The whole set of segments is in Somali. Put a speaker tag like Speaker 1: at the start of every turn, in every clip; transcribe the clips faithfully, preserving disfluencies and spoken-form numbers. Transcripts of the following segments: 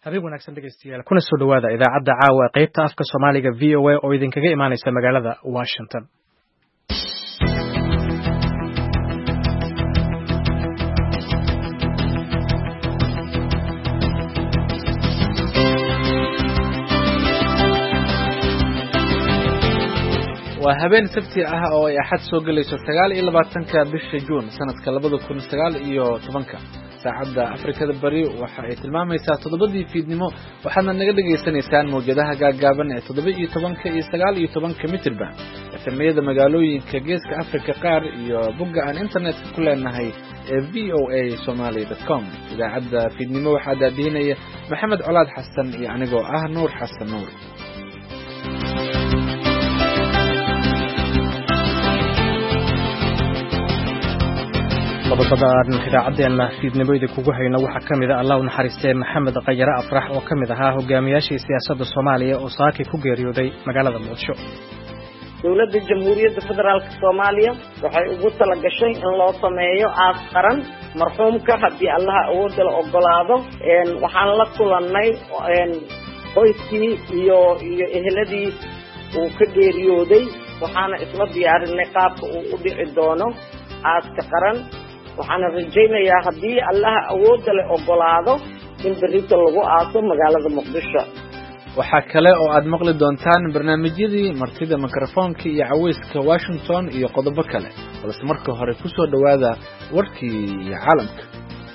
Speaker 1: habeen wanaagsan dhegeystayaal kuna soo dhawaada idaacadda caawa qaybta afka Soomaaliga V O A oo idinkaga imaanaysa magaalada Washington.
Speaker 2: waa habeen sabti ah oo ay axad soo galayso sagaal iyo labaatanka bisha Juun sanadka labada kun sagaal iyo tobanka saacadda Afrikada Bari waxa ay tilmaamaysaa toddobadii fiidnimo waxaana naga dhageysanaysaan mowjadaha gaagaaban ee toddoba iyo tobanka iyo sagaal iyo tobanka mitirba efemiyada magaalooyinka geeska Afrika qaar iyo bogga aan internetka ku leenahay ee v o a somali dot com idaacadda fiidnimo waxaa daadiinaya Maxamed Colaad Xasan iyo anigoo ah Nuur Xasan Nuur.
Speaker 1: qodobada idaacaddeena fiidnimo idinkugu hayno waxaa ka mid ah Allah u naxariistay Maxamed Qayare Afrax oo ka mid ahaa hogaamiyaashii siyaasadda Soomaaliya oo saaki ku geeriyooday magaalada Muqdisho.
Speaker 3: dowladda Jamhuuriyadda Federaalka Soomaaliya waxay ugu tala gashay in loo sameeyo aas qaran marxuumka haddii Allah awood la ogolaado een waxaan la kulannay een qoyskii iyo iyo eheladii uu ka geeriyooday waxaana isla diyaarinay qaabka uu u dhici doono aaska qaran waxaan rajaynayaa haddii Allah awood la ogolaado in berrito lagu aaso magaalada Muqdisho.
Speaker 2: waxaa kale oo aad maqli doontaan barnaamijyadii martida mikrofoonka iyo caweyska Washington iyo qodobo kale balse marka hore ku soo dhawaada warkii caalamka.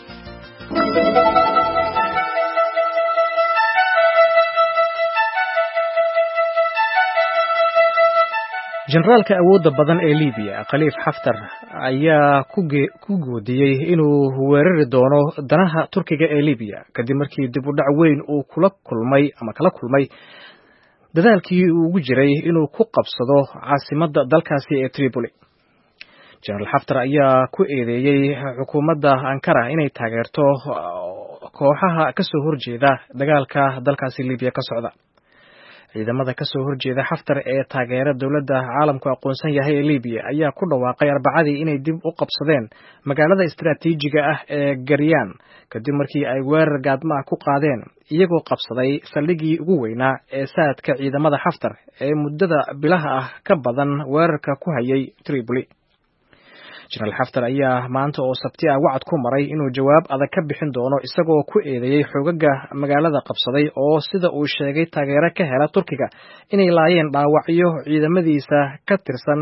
Speaker 1: generaalka awoodda badan ee Liibiya Khalifa Haftar ayaa ku goodiyay inuu weerari doono danaha Turkiga ee Liibiya kadib markii dib u dhac weyn uu kula kulmay ama kala kulmay dadaalkii uu ugu jiray inuu ku qabsado caasimadda dalkaasi ee Tripoli. Generaal Haftar ayaa ku eedeeyay xukuumadda Ankara inay taageerto kooxaha ka soo horjeeda dagaalka dalkaasi Liibiya ka socda. ciidamada ka soo horjeeda Haftar ee taageera dawladda caalamku aqoonsan yahay ee Liibiya ayaa ku dhawaaqay Arbacadii inay dib u qabsadeen magaalada istiraatiijiga ah ee Garyaan kadib markii ay weerar gaadma ku qaadeen iyagoo qabsaday saldhiggii ugu weynaa ee saadka ciidamada Haftar ee muddada bilaha ah ka badan weerarka ku hayay Tripoli. Generaal Haftar ayaa maanta oo Sabti ah wacad ku maray inuu jawaab adag ka bixin doono isagoo ku eedeeyay xogaga magaalada qabsaday oo sida uu sheegay taageero ka hela Turkiga inay laayeen dhaawacyo ciidamadiisa ka tirsan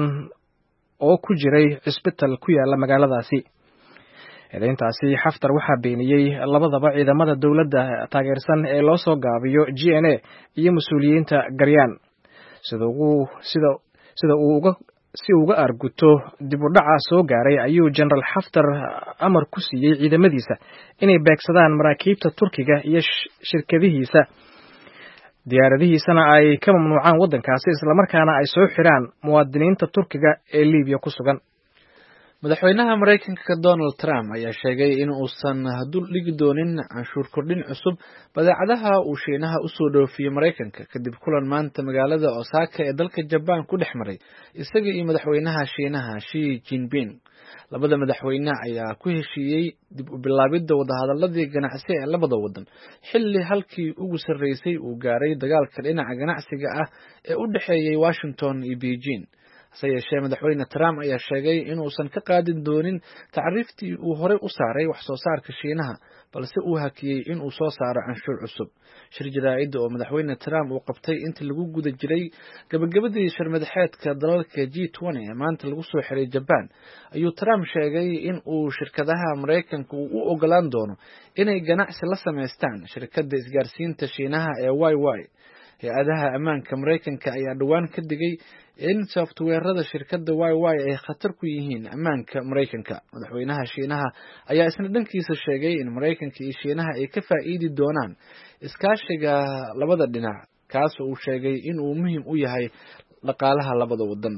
Speaker 1: oo ku jiray isbitaal ku yaala magaaladaasi. eedeyntaasi Haftar waxaa beeniyay labadaba ciidamada dawladda taageersan ee loo soo gaabiyo G N A iyo mas'uuliyiinta Garyaan sida uu sida sida uu uga si uga arguto dib u dhaca soo gaaray ayuu Generaal Haftar amar ku siiyay ciidamadiisa inay beegsadaan maraakiibta Turkiga iyo shirkadihiisa diyaaradihiisana ay ka mamnuucaan waddankaasi isla markaana ay soo xiraan muwaadiniinta Turkiga ee Liibiya ku sugan.
Speaker 2: madaxweynaha Mareykanka Donald Trump ayaa sheegay in uusan dul dhigi doonin canshuur kordhin cusub badeecadaha uu Shiinaha u soo dhoofiyay Mareykanka kadib kulan maanta magaalada Osaka ee dalka Japan ku dhex maray isaga iyo madaxweynaha Shiinaha Xi Jinping. labada madaxweyne ayaa ku heshiiyey dib u bilaabidda wadahadaladii ganacsi ee labada wadan xilli halkii ugu sarreysay uu gaaray dagaalka dhinaca ganacsiga ah ee u dhaxeeyay Washington iyo Beijing. hase yeeshee madaxweyne Trump ayaa sheegay in uusan ka qaadin doonin tacriiftii uu horey u saaray wax soo saarka Shiinaha balse uu hakiyay in uu soo saaro canshuur cusub. shir jaraa'id oo madaxweyne Trump uu qabtay intii lagu guda jiray gabagabadii shir madaxeedka dalalka G twenty ee maanta lagu soo xiray Japan ayuu Trump sheegay in uu shirkadaha Mareykanka u ogolaan doono inay ganacsi la sameystaan shirkadda isgaarsiinta Shiinaha ee Huawei. hay-adaha ammaanka Mareykanka ayaa dhawaan ka digay in softweerada shirkadda Huawei ay khatar ku yihiin ammaanka Mareykanka. madaxweynaha Shiinaha ayaa isna dhankiisa sheegay in Mareykanka iyo Shiinaha ay ka faa'iidi doonaan iskaashiga labada dhinac kaas oo uu sheegay in uu muhiim u yahay dhaqaalaha labada wadan.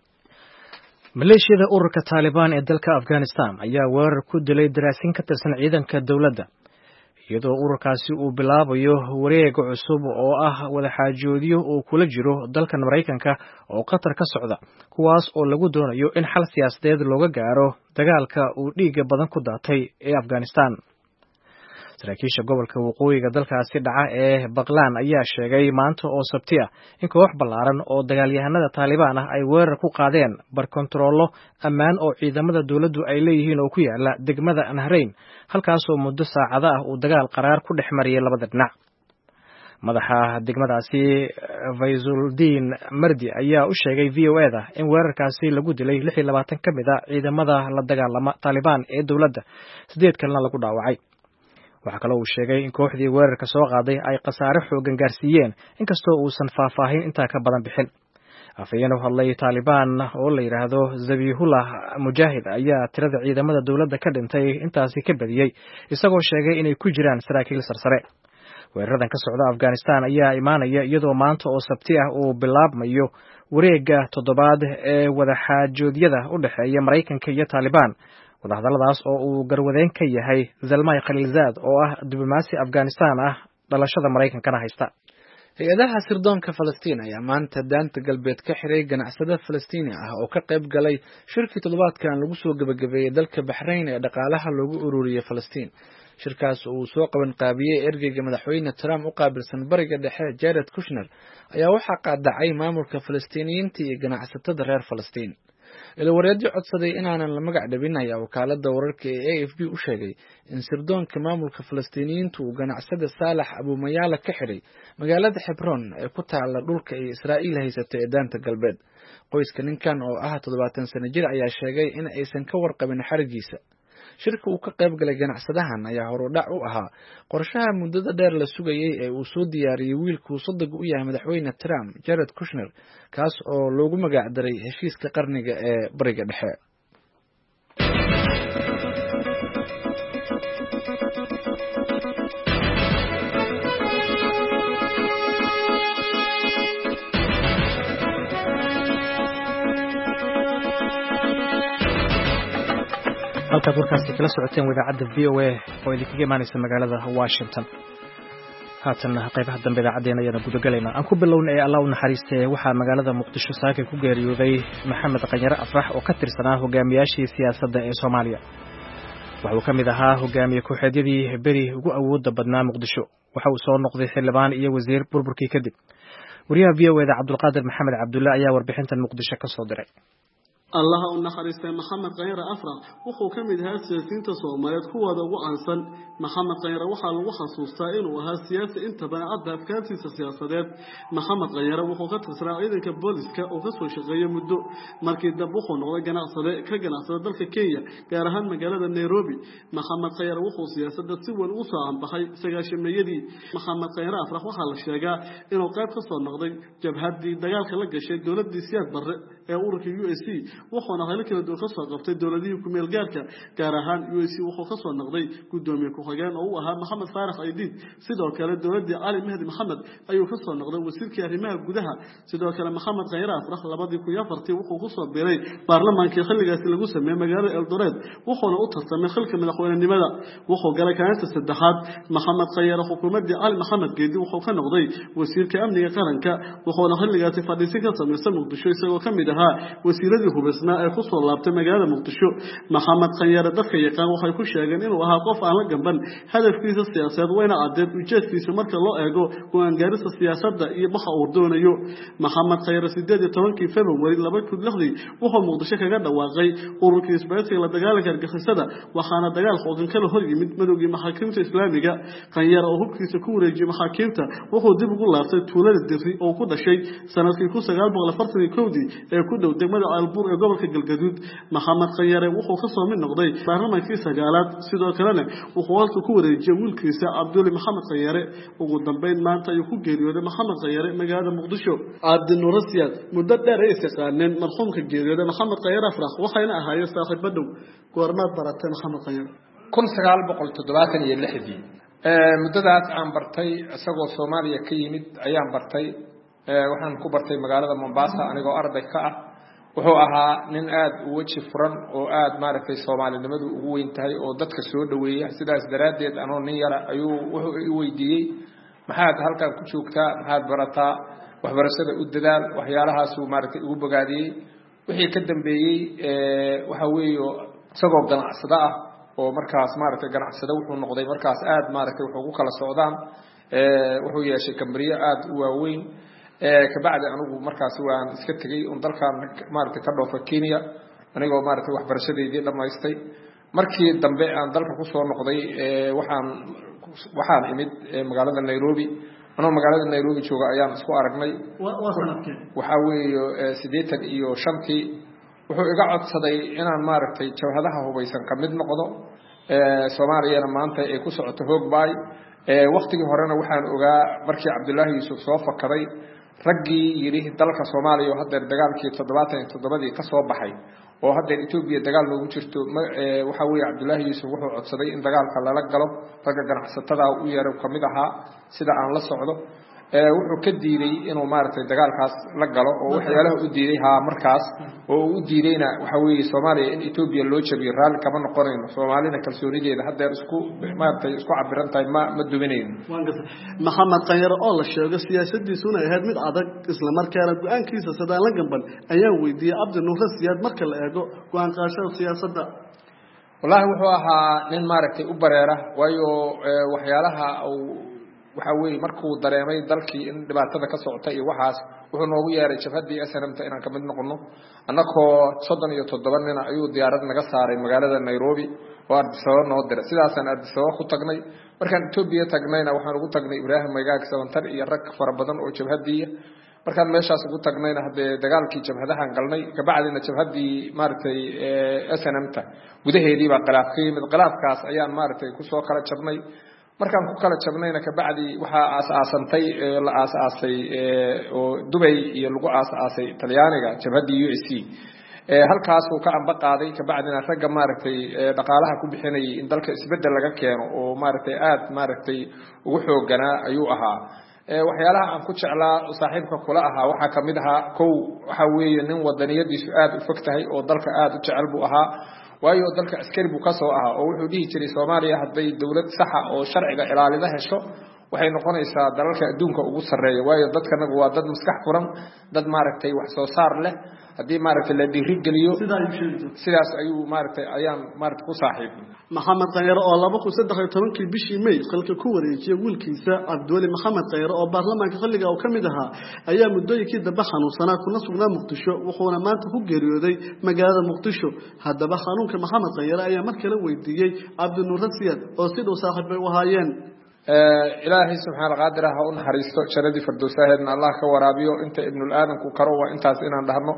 Speaker 1: maleeshiyada ururka Taliban ee dalka Afghanistan ayaa weerar ku dilay daraasin ka tirsan ciidanka dawladda iyadoo ururkaasi uu bilaabayo wareeg cusub oo ah wadaxaajoodyo uu kula jiro dalkan Mareykanka oo Qatar ka socda kuwaas oo lagu doonayo in xal siyaasadeed looga gaaro dagaalka uu dhiiga badan ku daatay ee Afghanistan. saraakiisha gobolka waqooyiga dalkaasi dhaca ee Baqlaan ayaa sheegay maanta oo Sabti ah in koox ballaaran oo dagaalyahanada Taliban ah ay weerar ku qaadeen bar kontaroolo ammaan oo ciidamada dawladdu ay leeyihiin oo ku yaala degmada Nahrayn halkaas oo muddo saacado ah uu dagaal qaraar ku dhex mariyay labada dhinac. madaxa degmadaasi Fayzuldin Mardi ayaa u sheegay V O A da in weerarkaasi lagu dilay lix iyo labaatan ka mid ah ciidamada la dagaalama Taliban ee dawladda, sideed kalena lagu dhaawacay. waxa kale uu sheegay in kooxdii weerarka soo qaaday ay khasaare xoogan gaarsiiyeen inkastoo uusan faahfaahin intaa ka badan bixin. afayeen u hadlay Taliban oo la yiraahdo Zabihullah Mujahid ayaa tirada ciidamada dawladda ka dhintay intaasi ka badiyay, isagoo sheegay inay ku jiraan saraakiil sarsare. weeraradan ka socda Afghanistan ayaa imaanaya iyadoo maanta oo Sabti ah uu bilaabmayo wareegga toddobaad ee wada xaajoodyada u dhaxeeya Mareykanka iyo Taliban. wadahadalladaas oo uu garwadeen ka yahay Zalmay Khalilzad oo ah diblomaasi Afghanistan ah dhalashada Mareykankana haysta.
Speaker 2: hay-adaha sirdoonka Falastiin ayaa maanta daanta galbeed ka xiray ganacsade Falastiini ah oo ka qayb galay shirkii toddobaadkan lagu soo gabagabeeyay dalka Bahrain ee dhaqaalaha loogu ururiyay Falastiin. shirkaas uu soo qaban qaabiyay ergeyga madaxweyne Trump u qaabilsan bariga dhexe Jared Kushner ayaa waxaa qaadacay maamulka Falastiiniyiinta iyo ganacsatada reer Falastiin. ila wareedyo codsaday inaanan la magac dhabin ayaa wakaalada wararka ee A F P u sheegay in sirdoonka maamulka Falastiiniyiintu uu ganacsade Saalax Abu Mayaala ka xiray magaalada Hebron ee ku taala dhulka ay Israa'iil haysato ee daanta galbeed. qoyska ninkan oo ah toddobaatan sano jir ayaa sheegay in aysan ka warqabin xarigiisa. shirka uu ka qayb galay ganacsadahan ayaa horudhac u ahaa qorshaha muddada dheer la sugayay ee uu soo diyaariyay wiilkuu sodog u yahay madaxweyne Trump, Jared Kushner, kaas oo loogu magac daray heshiiska qarniga ee bariga dhexe.
Speaker 1: halkaad warkaasi kala socoteen idaacadda V O A oo idinkaga imaanaysa magaalada Washington. haatan qaybaha dambe idaacadeena ayaan gudagalaynaa. aan ku bilownay ee Allah u naxariistay waxaa magaalada Muqdisho saaka ku geeriyooday Maxamed Qanyare Afrax oo ka tirsanaa hogaamiyaashii siyaasadda ee Soomaaliya. waxa uu ka mid ahaa hogaamiye kooxeedyadii beri ugu awoodda badnaa Muqdisho. waxa uu soo noqday xildhibaan iyo wasiir burburkii kadib. wariyaha V O A da Cabdulqaadir Maxamed Cabdulla ayaa warbixintan Muqdisho ka soo diray.
Speaker 4: الله أن خريستي محمد قير أفرح وخو كمد هاد سياسين تصوميات كوا دو عنصن محمد قير وحال وخصوص سائل وها سياسة انت بنا عدها بكاتي سياسات محمد قير وخو قتل سراعيدا كبوليس كأوغسو شغية مدو ماركي دبوخو نغلا جناع صدق كجناع صدق دلك كيا كارهان مجالة نيروبي محمد قير وخو سياسة سوى الوصى عن بحي سجاش ميدي محمد قير أفرح وحال الشجاع إنه قاد قصة نقضي جبهات دي دجال خلق الشيء دولة دي سياد بر أورك يو إس سي waxaana hal kala duwan ka soo qabtay dawladihii ku meel gaarka gaar ahaan U S C wuxuu ka soo noqday gudoomiye ku xigeen oo uu ahaa Maxamed Faarax Aydid. sidoo kale dawladii Ali Mahdi Maxamed ayuu ka soo noqday wasiirka arrimaha gudaha. sidoo kale Maxamed Qanyare Afrax labadii kun iyo afartii wuxuu ku soo biiray baarlamaanka xilligaas lagu sameeyay magaalada Eldoret wuxuuna u tartamay xilka madaxweynenimada. wuxuu galay kaalinta saddexaad. Maxamed Qanyare xukuumadii Ali Maxamed Geedi wuxuu ka noqday wasiirka amniga qaranka wuxuuna xilligaas fadhiisin ka sameeyay Muqdisho isagoo ka mid ahaa wasiiradii hubisnaa ee ku soo laabtay magaalada Muqdisho. Maxamed Qanyare dadka yaqaan waxay ku sheegeen inuu ahaa qof aan la gamban hadafkiisa siyaasadeed wayna cadeed ujeedkiisa marka loo eego go'aan gaarista siyaasadda iyo waxa uu doonayo. Maxamed Qanyare sideed iyo tobankii February laba kun iyo lix wuxuu Muqdisho kaga dhawaaqay ururka isbahaysiga la dagaalanka argagixisada waxaana dagaal xooggan kala hor yimid madowgii maxaakiimta Islaamiga. Qanyare oo hubkiisa ku wareejiyay maxaakiimta wuxuu dib ugu laabtay tuulada Dirri oo ku dhashay sanadkii kun sagaal boqol afartan iyo kow ee ku dhow degmada Albuur ee gobolka Galgaduud. Maxamed Qanyare wuxuu ka soo mid noqday baarlamaankii sagaalaad sidoo kalena wuxuu halka ku wareejiyay wiilkiisa Cabdulle Maxamed Qanyare. ugu dambeyn maanta ayuu ku geeriyooday Maxamed Qanyare magaalada Muqdisho. Cabdi Nuur Siyaad muddo dheer ay isqaaneen marxuumka geeriyooday Maxamed Qanyare Afrax waxayna ahaayeen saaxiibo dhow. goormaad baratay Maxamed Qanyare?
Speaker 5: kun sagaal boqol toddobaatan iyo lix ee muddadaas aan bartay isagoo Soomaaliya ka yimid ayaan bartay waxaan ku bartay magaalada Mombasa anigoo arday ka ah. wuxuu ahaa nin aad u waji furan oo aad maaragtay Soomaalinimadu ugu weyn tahay oo dadka soo dhaweeya. sidaas daraadeed anoo nin yar ayuu wuxuu i weydiiyay maxaad halkan ku joogtaa maxaad barataa waxbarashada u dadaal waxyaalahaas uu maaragtay ugu bogaadiyay. wixii ka dambeeyay ee waxa weeyo isagoo ganacsada ah oo markaas maaragtay ganacsada wuxuu noqday markaas aad maaragtay wuxuu ku kala socdaan ee wuxuu yeeshay kambariyo aad u waaweyn ee ka bacdi anigu markaas waan iska tagay oo dalkan maaragtay ka dhoofa Kenya anigoo maaragtay waxbarashadeedii dhamaystay markii dambe aan dalka ku soo noqday ee waxaan waxaan imid magaalada Nairobi anoo magaalada Nairobi jooga ayaan isku aragnay waxa weeye sideetan iyo shantii wuxuu iga codsaday inaan maaragtay jawhadaha hubaysan ka mid noqdo ee Soomaaliya maanta ay ku socoto Hogbaay ee waqtigii horena waxaan ogaa markii Cabdullaahi Yuusuf soo fakaday raggii yiri dalka Soomaaliya oo hadda dagaalkii toddobaatan iyo toddoba ka soo baxay oo hadda Itoobiya dagaal loogu jirto waxa weeye Cabdullaahi Yuusuf wuxuu codsaday in dagaalka lala galo ragga ganacsatada u yeero kamid ahaa sida aan la socdo ee wuxuu ka diiday inuu maaragtay dagaalkaas la galo oo waxyaalaha u diiday ha markaas oo u diidayna waxa weeye Soomaaliya in Itoobiya loo jabiyo raali kama noqonayno Soomaalina kalsoonideeda hadda isku maaragtay isku cabirantahay ma ma duminayno
Speaker 4: Maxamed Qanyar oo la sheego siyaasadiisuna ahayd mid adag isla markaana go'aankiisa sadaan la gamban ayaa weydiiyay Abdi Nuur Siyaad marka la eego go'aan qaadashada siyaasadda
Speaker 5: wallahi wuxuu ahaa nin maaragtay u bareera waayo waxyaalaha uu waxa weey markuu dareemay dalkii in dhibaatada ka socotay iyo waxaas wuxuu noogu yeeray jabhadii S N M ta inaan ka mid noqono annagoo soddon iyo toddoba nin ayuu diyaarad naga saaray magaalada Nairobi oo Addis Ababa noo diray sidaasaan Addis Ababa ku tagnay markaan Itoobiya tagnayna waxaan ugu tagnay Ibrahim Magaag Sabantar iyo rag fara badan oo jabhadii markaan meeshaas ugu tagnayna hadee dagaalkii jabhadahan galnay ka bacdina jabhadii maartay S N M ta gudaheedii baa khilaaf ka yimid khilaafkaas ayaan maartay ku soo kala jabnay markaan ku kala jabnayna ka bacdi waxa aas-aasantay la aas-aasay oo Dubai iyo lagu aas-aasay Talyaaniga jabhadii U S C ee halkaas uu ka amba qaaday ka bacdina ragga maartay dhaqaalaha ku bixinayay in dalka isbedel laga keeno oo maartay aad maartay ugu xoogana ayuu ahaa ee waxyaalaha aan ku jeclaa saaxiibka kula ahaa waxa kamid ahaa kow waxa weeye nin wadaniyadiisu aad u fogtahay oo dalka aad u jecel buu ahaa waayo dalka askari buu ka soo ahaa oo wuxuu dhihi jiray Soomaaliya haday dawlad sax ah oo sharciga ilaalida hesho waxay noqonaysaa dalalka adduunka ugu sareeya waayo dadkanagu waa dad maskax furan dad maaragtay wax soo saar leh hadii maaragtay la dhiiri geliyo sidaas ayuu maaragtay ayaan maaragtay ku saaxiibay
Speaker 4: Maxamed Qanyar oo laba kun saddex iyo toban kii bishii May qalka ku wareejiyay wiilkiisa Abdulli Maxamed Qanyar oo baarlamaanka xilliga uu kamid ahaa ayaa muddooyinkii dambe xanuunsanaa kuna sugnaa Muqdisho wuxuuna maanta ku geeriyooday magaalada Muqdisho haddaba xanuunka Maxamed Qanyar ayaa mar kale weydiiyay Abdi Nuur Siyaad oo sidoo saaxiib ay u haayeen
Speaker 5: إلهي سبحانه قادره أن حريستو شردي فردوساهدن الله كورابيو أنت ابن الآدم كوكروا أنت إنان دهنو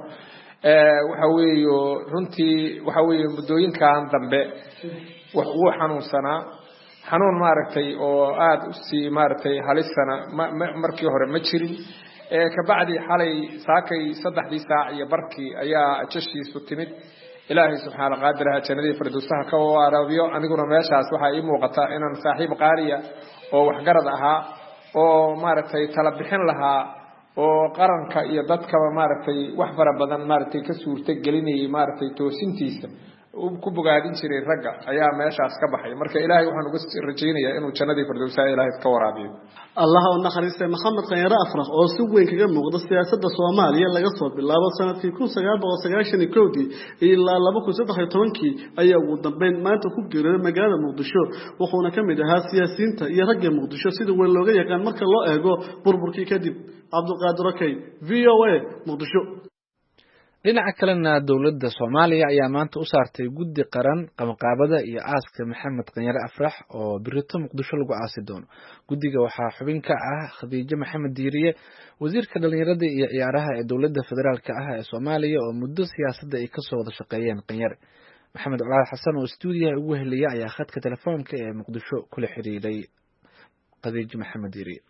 Speaker 5: وحوي رنتي وحوي مدوين كان ذنبه وحو حنون سنة حنون ماركتي أو آد أسي ماركتي حالي سنة مركي هور مجري كبعد حالي ساكي صدح دي ساعة يبركي أيا أتشي ستمت إلهي سبحانه قادره شردي فردوساه كورابيو أنا قلنا ماشاس وحا إيمو غطاء إنان صاحب قارية oo wax garad aha oo maaragtay tala bixin laha oo qaranka iyo dadka maaragtay wax fara badan maaragtay ka suurta gelinayay maaragtay toosintiisa uu ku bogaadin jiray ragga ayaa meeshaas ka baxay marka Ilaahay waxaan uga rajaynayaa inuu jannadii firdawsa Ilaahay ka waraabiyo
Speaker 4: Allah oo naxariistay Maxamed Qanyar Afrax oo si weyn kaga muuqda siyaasadda Soomaaliya laga soo bilaabo sanadkii kun sagaal boqol sagaashan iyo kow ilaa laba kun saddex iyo toban ayaa ugu dambeyn maanta ku geeriyooday magaalada Muqdisho wuxuuna kamid ahaa siyaasiyiinta iyo ragga Muqdisho sida weyn looga yaqaan marka loo eego burburkii kadib Cabdulqaadir Rakay V O A Muqdisho
Speaker 2: dhinaca kalena dawladda Soomaaliya ayaa maanta u saartay guddi qaran qabanqaabada iyo aaska Maxamed Qanyar Afrax oo birito Muqdisho lagu aasi doono guddiga waxaa xubin ka ah Khadiija Maxamed Diiriye wasiirka dhalinyarada iyo ciyaaraha ee dawladda federaalka ah ee Soomaaliya oo muddo siyaasadda ay ka soo wada shaqeeyeen Qanyar Maxamed Culaad Xasan oo stuudiyaha ugu heliyay ayaa khadka telefoonka ee Muqdisho kula xiriiray Khadiija Maxamed Diiriye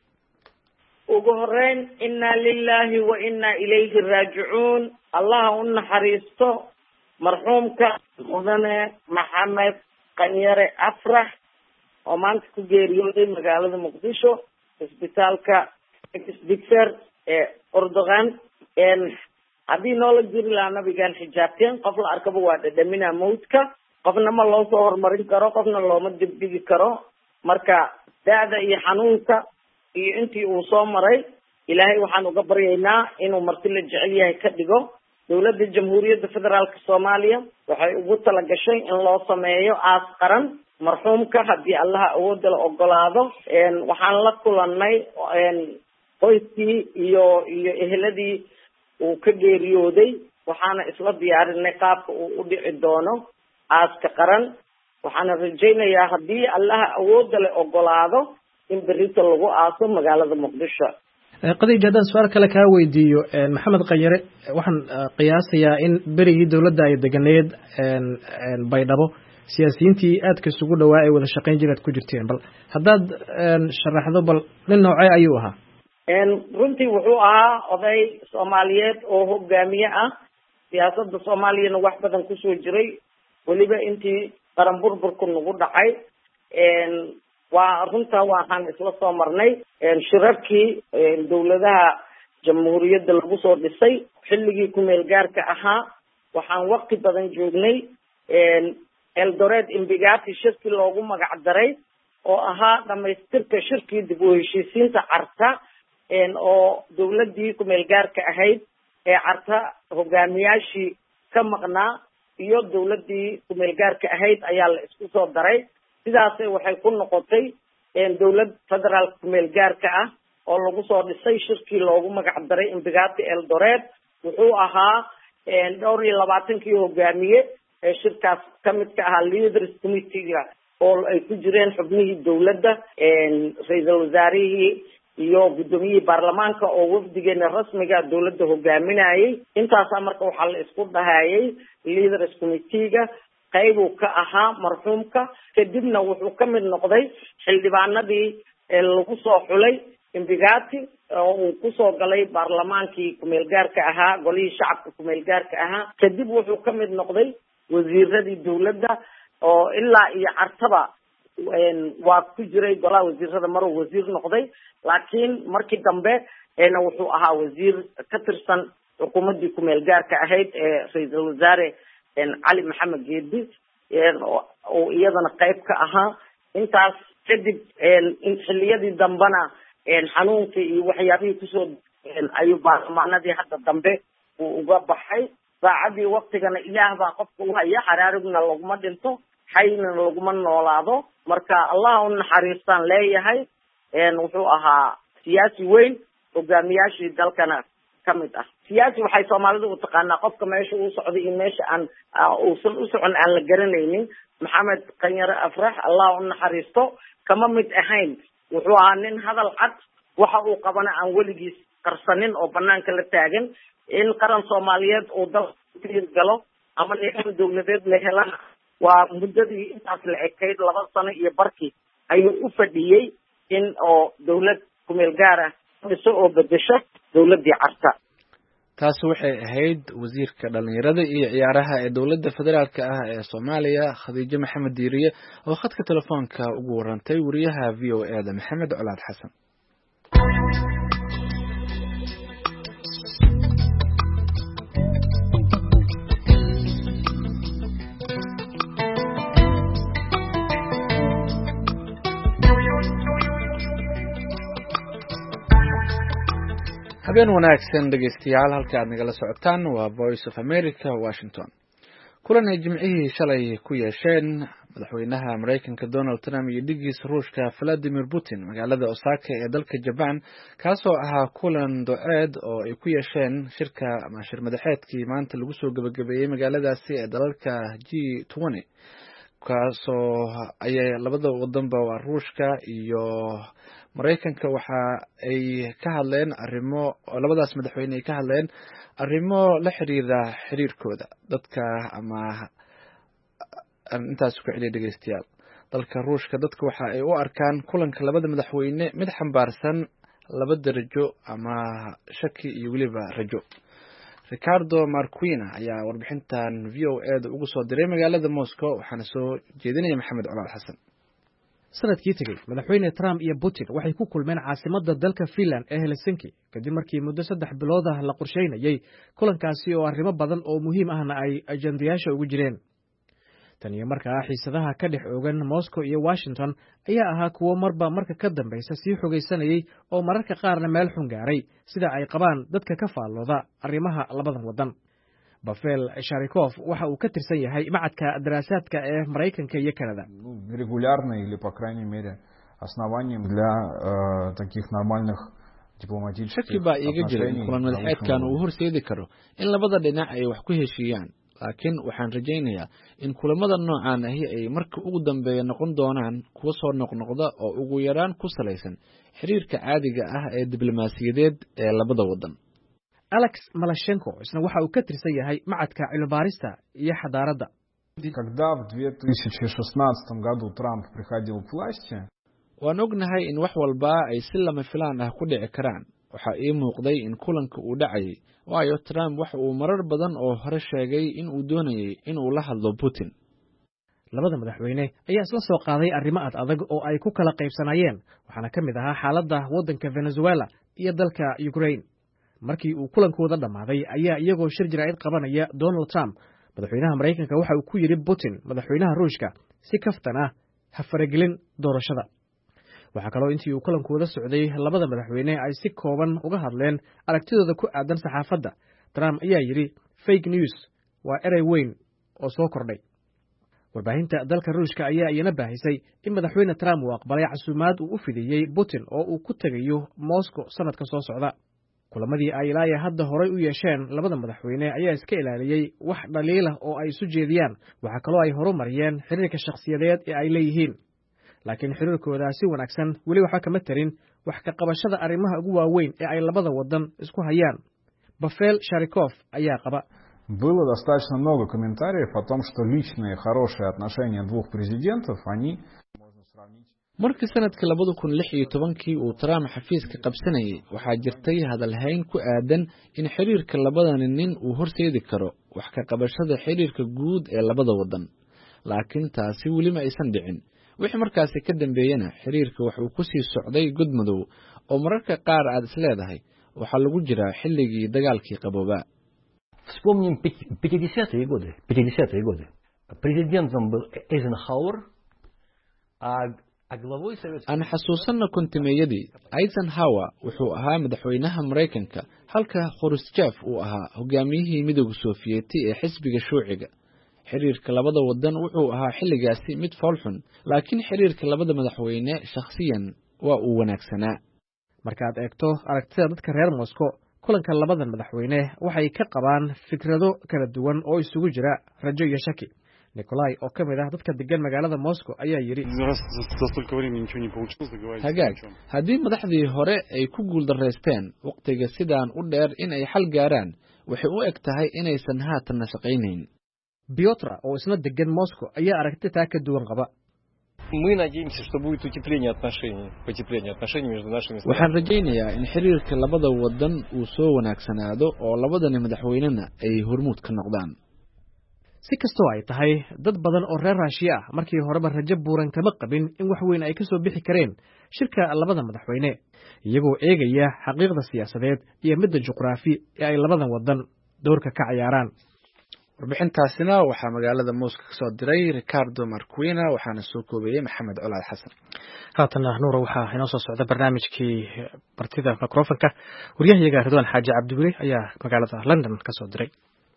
Speaker 3: ugu horeyn inna lillahi wa inna ilayhi raaji'uun Allah u naxariisto marxuumka mudane Maxamed Qanyar Afrax oo maanta ku geeriyooday magaalada Muqdisho isbitaalka Dictor ee Erdogan een hadii noola jiri lahaa nabigaan xijaabteen qof la arkaba waa dhadhamina mawdka qofna ma loo soo hormarin karo qofna looma dibdigi karo marka daada iyo xanuunka iyo intii uu soo maray Ilaahay waxaan uga baryaynaa inuu marti la jecel yahay ka dhigo dowladda jamhuuriyadda federaalka soomaaliya waxay ugu tala gashay in loo sameeyo aas qaran marxuumka haddii allaha awoodda la ogolaado waxaan la kulanay qoyskii iyo iyo eheladii uu ka geeriyooday waxaana isla diyaarinay qaabka uu u dhici doono aaska qaran waxaana rajaynayaa haddii allaha awoodda la ogolaado in berrito lagu aaso magaalada muqdisho.
Speaker 1: qadiij haddaan su-aal kale kaa weydiiyo maxamed qanyare waxaan qiyaasayaa in berigii dowladda ay deganeed baydhabo siyaasiyiintii aadka isugu dhawaa ay wada shaqayn jireed ku jirteen bal haddaad sharaxdo bal nin noocee ayuu ahaa?
Speaker 3: runtii wuxuu ahaa oday soomaaliyeed oo hogaamiye ah siyaasadda soomaaliyana wax badan kusoo jiray weliba intii qaran burburku nagu dhacay waa runta waxaan isla soo marnay shirarkii dowladaha jamhuuriyadda lagu soo dhisay xilligii kumeel gaarka ahaa waxaan waqti badan joognay eldoret imbigati shirkii loogu magac daray oo ahaa dhamaystirka shirkii dib u heshiisiinta carta oo dowladdii kumeel gaarka ahayd ee carta hogaamiyaashii ka maqnaa iyo dowladdii kumeel gaarka ahayd ayaa la isku soo daray sidaasay waxay ku noqotay dowlad federaalka kumeel gaarka ah oo lagu soo dhisay shirkii loogu magac daray imbigati eldoret wuxuu ahaa dhowr iyo labaatankii hogaamiye ee shirkaas ka mid ka ahaa leaders committee-ga oo ay ku jireen xubnihii dowladda ra-iisul wasaarihii iyo guddoomiyihii baarlamaanka oo wafdigeena rasmiga dowladda hogaaminayay intaasaa marka waxaa la isku dhahayay leaders committee-ga qaybuu ka ahaa marxuumka kadibna wuxuu ka mid noqday xildhibaanadii lagu soo xulay imbigati oo uu kusoo galay baarlamaankii kumeel gaarka ahaa golihii shacabka kumeel gaarka ahaa kadib wuxuu ka mid noqday wasiiradii dowladda oo ilaa iyo cartaba waa ku jiray golaha wasiirada maruu wasiir noqday laakiin markii dambe na wuxuu ahaa wasiir ka tirsan xukuumaddii kumeel gaarka ahayd ee ra-iisul wasaare cali maxamed geedi oo iyadana qayb ka ahaa intaas kadib xilliyadii dambena xanuunkii iyo waxyaabihii kusoo ayuu baarlamaanadii hadda dambe uu uga baxay saacadii waktigana ilaah baa qofka u haya xaraarigna laguma dhinto xayna laguma noolaado marka allah u naxariistaan leeyahay wuxuu ahaa siyaasi weyn hogaamiyaashii dalkana ka mid ah siyaasi waxay soomaalidu u taqaanaa qofka meesha uu socday iyo meesha aan uusan u socon aan la garanaynin maxamed qanyare afrax allah u naxariisto kama mid ahayn wuxuu ahaa nin hadal cad waxa uu qabana aan weligiis qarsanin oo banaanka la taagan in qaran soomaaliyeed uu dalka galo ama nidaam dowladeed la helana waa muddadii intaas la ekayd laba sano iyo barkii ayuu u fadhiyey in oo dowlad kumeel gaara dhiso oo bedesho dowladdii carta.
Speaker 2: taasi waxay ahayd wasiirka dhalinyarada iyo ciyaaraha ee dowladda federaalka ah ee soomaaliya khadiijo maxamed diiriye oo khadka telefoonka ugu warantay wariyaha v o e da maxamed colaad xasan. habeen wanaagsan dhegeystayaal halka aad nagala socotaan waa voice of america washington. kulan ay jimcihii shalay ku yeesheen madaxweynaha maraykanka donald trump iyo dhigiisa ruushka valadimir putin magaalada osaka ee dalka jaban kaasoo ahaa kulan doceed oo ay ku yeesheen shirka ama shir madaxeedkii maanta lagu soo gabagabeeyey magaaladaasi ee dalalka g twenty kaasoo ayay labada wadanba waa ruushka iyo maraykanka waxa ay ka hadleen arrimo labadaas madaxweyne ay ka hadleen arrimo la xiriira xiriirkooda dadka ama intaas ku celiya dhegeystayaal dalka ruushka dadka waxa ay u arkaan kulanka labada madaxweyne mid xambaarsan laba darajo ama shaki iyo weliba rajo. Ricardo Marquina ayaa warbixintan v o e da ugu soo diray magaalada Moscow waxaana soo jeedinaya maxamed colaad xasan.
Speaker 1: sanadkii tegey madaxweyne Trump iyo Putin waxay ku kulmeen caasimadda dalka Finland ee Helsinki kadib markii muddo saddex bilood ah la qorsheynayay kulankaasi oo arrimo badan oo muhiim ahna ay ajandayaasha ugu jireen. tan iyo markaa xiisadaha ka dhex oogan Moscow iyo Washington ayaa ahaa kuwo marba marka ka dambaysa sii xogeysanayay oo mararka qaarna meel xun gaaray sida ay qabaan dadka ka faallooda arrimaha labadan wadan. Pavel Sharikov waxa uu ka tirsan yahay macadka daraasaadka ee Mareykanka iyo Canada.
Speaker 6: Регулярно или по крайней мере основанием для таких нормальных
Speaker 2: shaki baa iiga jira in kulan madaxeedkan uu horseedi karo in labada dhinac ay wax ku heshiiyaan, laakiin waxaan rajaynayaa in kulamada noocan ahi ay marka ugu dambeeya noqon doonaan kuwa soo noqnoqda oo ugu yaraan ku salaysan xiriirka caadiga ah ee diblomaasiyadeed ee labada wadan.
Speaker 1: Alex Malashenko isna waxa uu ka tirsan yahay macadka cilmi-baarista iyo xadaaradda.
Speaker 6: Когда в две тысячи шестнадцатом году Трамп приходил к власти,
Speaker 2: waan ognahay in wax walba ay si lama filaan ah ku dhici karaan. Waxa ii muuqday in kulanka uu dhacay, waayo Trump waxa uu marar badan oo hore sheegay in uu doonayay in uu la hadlo Putin.
Speaker 1: Labada madaxweyne ayaa isla soo qaaday arrimo ad adag oo ay ku kala qaybsanayeen, waxaana ka mid ahaa xaaladda waddanka Venezuela iyo dalka Ukraine. Markii uu kulankooda dhammaaday ayaa iyagoo shir jiraa'id qabanaya Donald Trump, madaxweynaha Mareykanka waxa uu ku yiri Putin, madaxweynaha Ruushka, si kaftan ah ha faragelin doorashada. waxaa kaloo intii uu kulankooda socday labada madaxweyne ay si kooban uga hadleen aragtidooda ku aadan saxaafadda. Trump ayaa yiri fake news waa erey weyn oo soo kordhay. Warbaahinta dalka Ruushka ayaa iyana baahisay in madaxweyne Trump uu aqbalay casuumaad uu u fidiyey Putin oo uu ku tagayo Moscow sanadka soo socda. Kulamadii ay ilaa hadda horay u yeesheen labada madaxweyne ayaa iska ilaaliyey wax dhaliil ah oo ay isu jeediyaan. Waxaa kaloo ay horumariyeen xiriirka shakhsiyadeed ee ay leeyihiin, laakiin xiriirkooda si wanaagsan weli waxa kama tarin wax ka qabashada arrimaha ugu waaweyn ee ay labada wadan isku hayaan. Pavel Sharikov ayaa qaba.
Speaker 6: Было достаточно много комментариев о том, что личные хорошие отношения двух президентов, они можно сравнить.
Speaker 2: Markii sanadkii labada kun lix iyo tobankii uu Trump xafiiska qabsanayay, waxaa jirtay hadal hayn ku aadan in xiriirka labada nin uu horseedi karo wax ka qabashada xiriirka guud ee labada wadan, laakiin taasi weli ma aysan dhicin. wixii markaasi ka dambeeyana xiriirka wuxuu ku sii socday gudmadow oo mararka qaar aad isleedahay waxa lagu jiraa xilligii dagaalkii qaboobaa.
Speaker 7: Вспомним пятидесятые годы. пятидесятые годы. Президентом был Эйзенхауэр, а а главой Советского
Speaker 2: Aan xasuusanno kontimeeyadii Eisenhower wuxuu ahaa madaxweynaha Mareykanka, halka Khrushchev uu ahaa hogaamiyihii midowga Sofiyeeti ee xisbiga Shuuciga. xiriirka labada wadan wuxuu ahaa xilligaasi mid foolxun, laakiin xiriirka labada madaxweyne shakhsiyan waa uu wanaagsanaa.
Speaker 1: Markaad eegto aragtida dadka reer Moscow, kulanka labadan madaxweyne waxay ka qabaan fikrado kala duwan oo isugu jira rajo iyo shaki. Nikolai oo ka mid ah dadka degan magaalada Moscow ayaa yiri hagaag haddii madaxdii hore ay ku guuldareysteen waqtiga sidaan u dheer in ay xal gaaraan, waxay u eg tahay inaysan haatan shaqaynayn. Piotr oo isna degan Moscow ayaa aragtida ka duwan qaba.
Speaker 7: Мы надеемся, что будет утепление отношений, потепление отношений между нашими странами.
Speaker 2: Waxaan rajaynayaa in xiriirka labada wadan uu soo wanaagsanaado oo labadani madaxweynena ay hormuud ka noqdaan. Si kastoo ay tahay, dad badan oo reer Ruushya ah markii horeba rajo buuran kama qabin in wax weyn ay ka soo bixi kareen shirka labada madaxweyne, iyagoo eegaya xaqiiqda siyaasadeed iyo midda juqraafi ee ay labadan wadan doorka ka ciyaaraan. warbixintaasina waxaa magaalada Moscow ka soo diray Ricardo Marquina, waxaana soo koobayay Maxamed Colaad Xasan.
Speaker 1: haatan nuura waxaa inoo soo socda barnaamijkii bartida mikrofonka. Wariyahayaga Ridwaan Xaaji Cabdiweli ayaa magaalada London ka soo diray.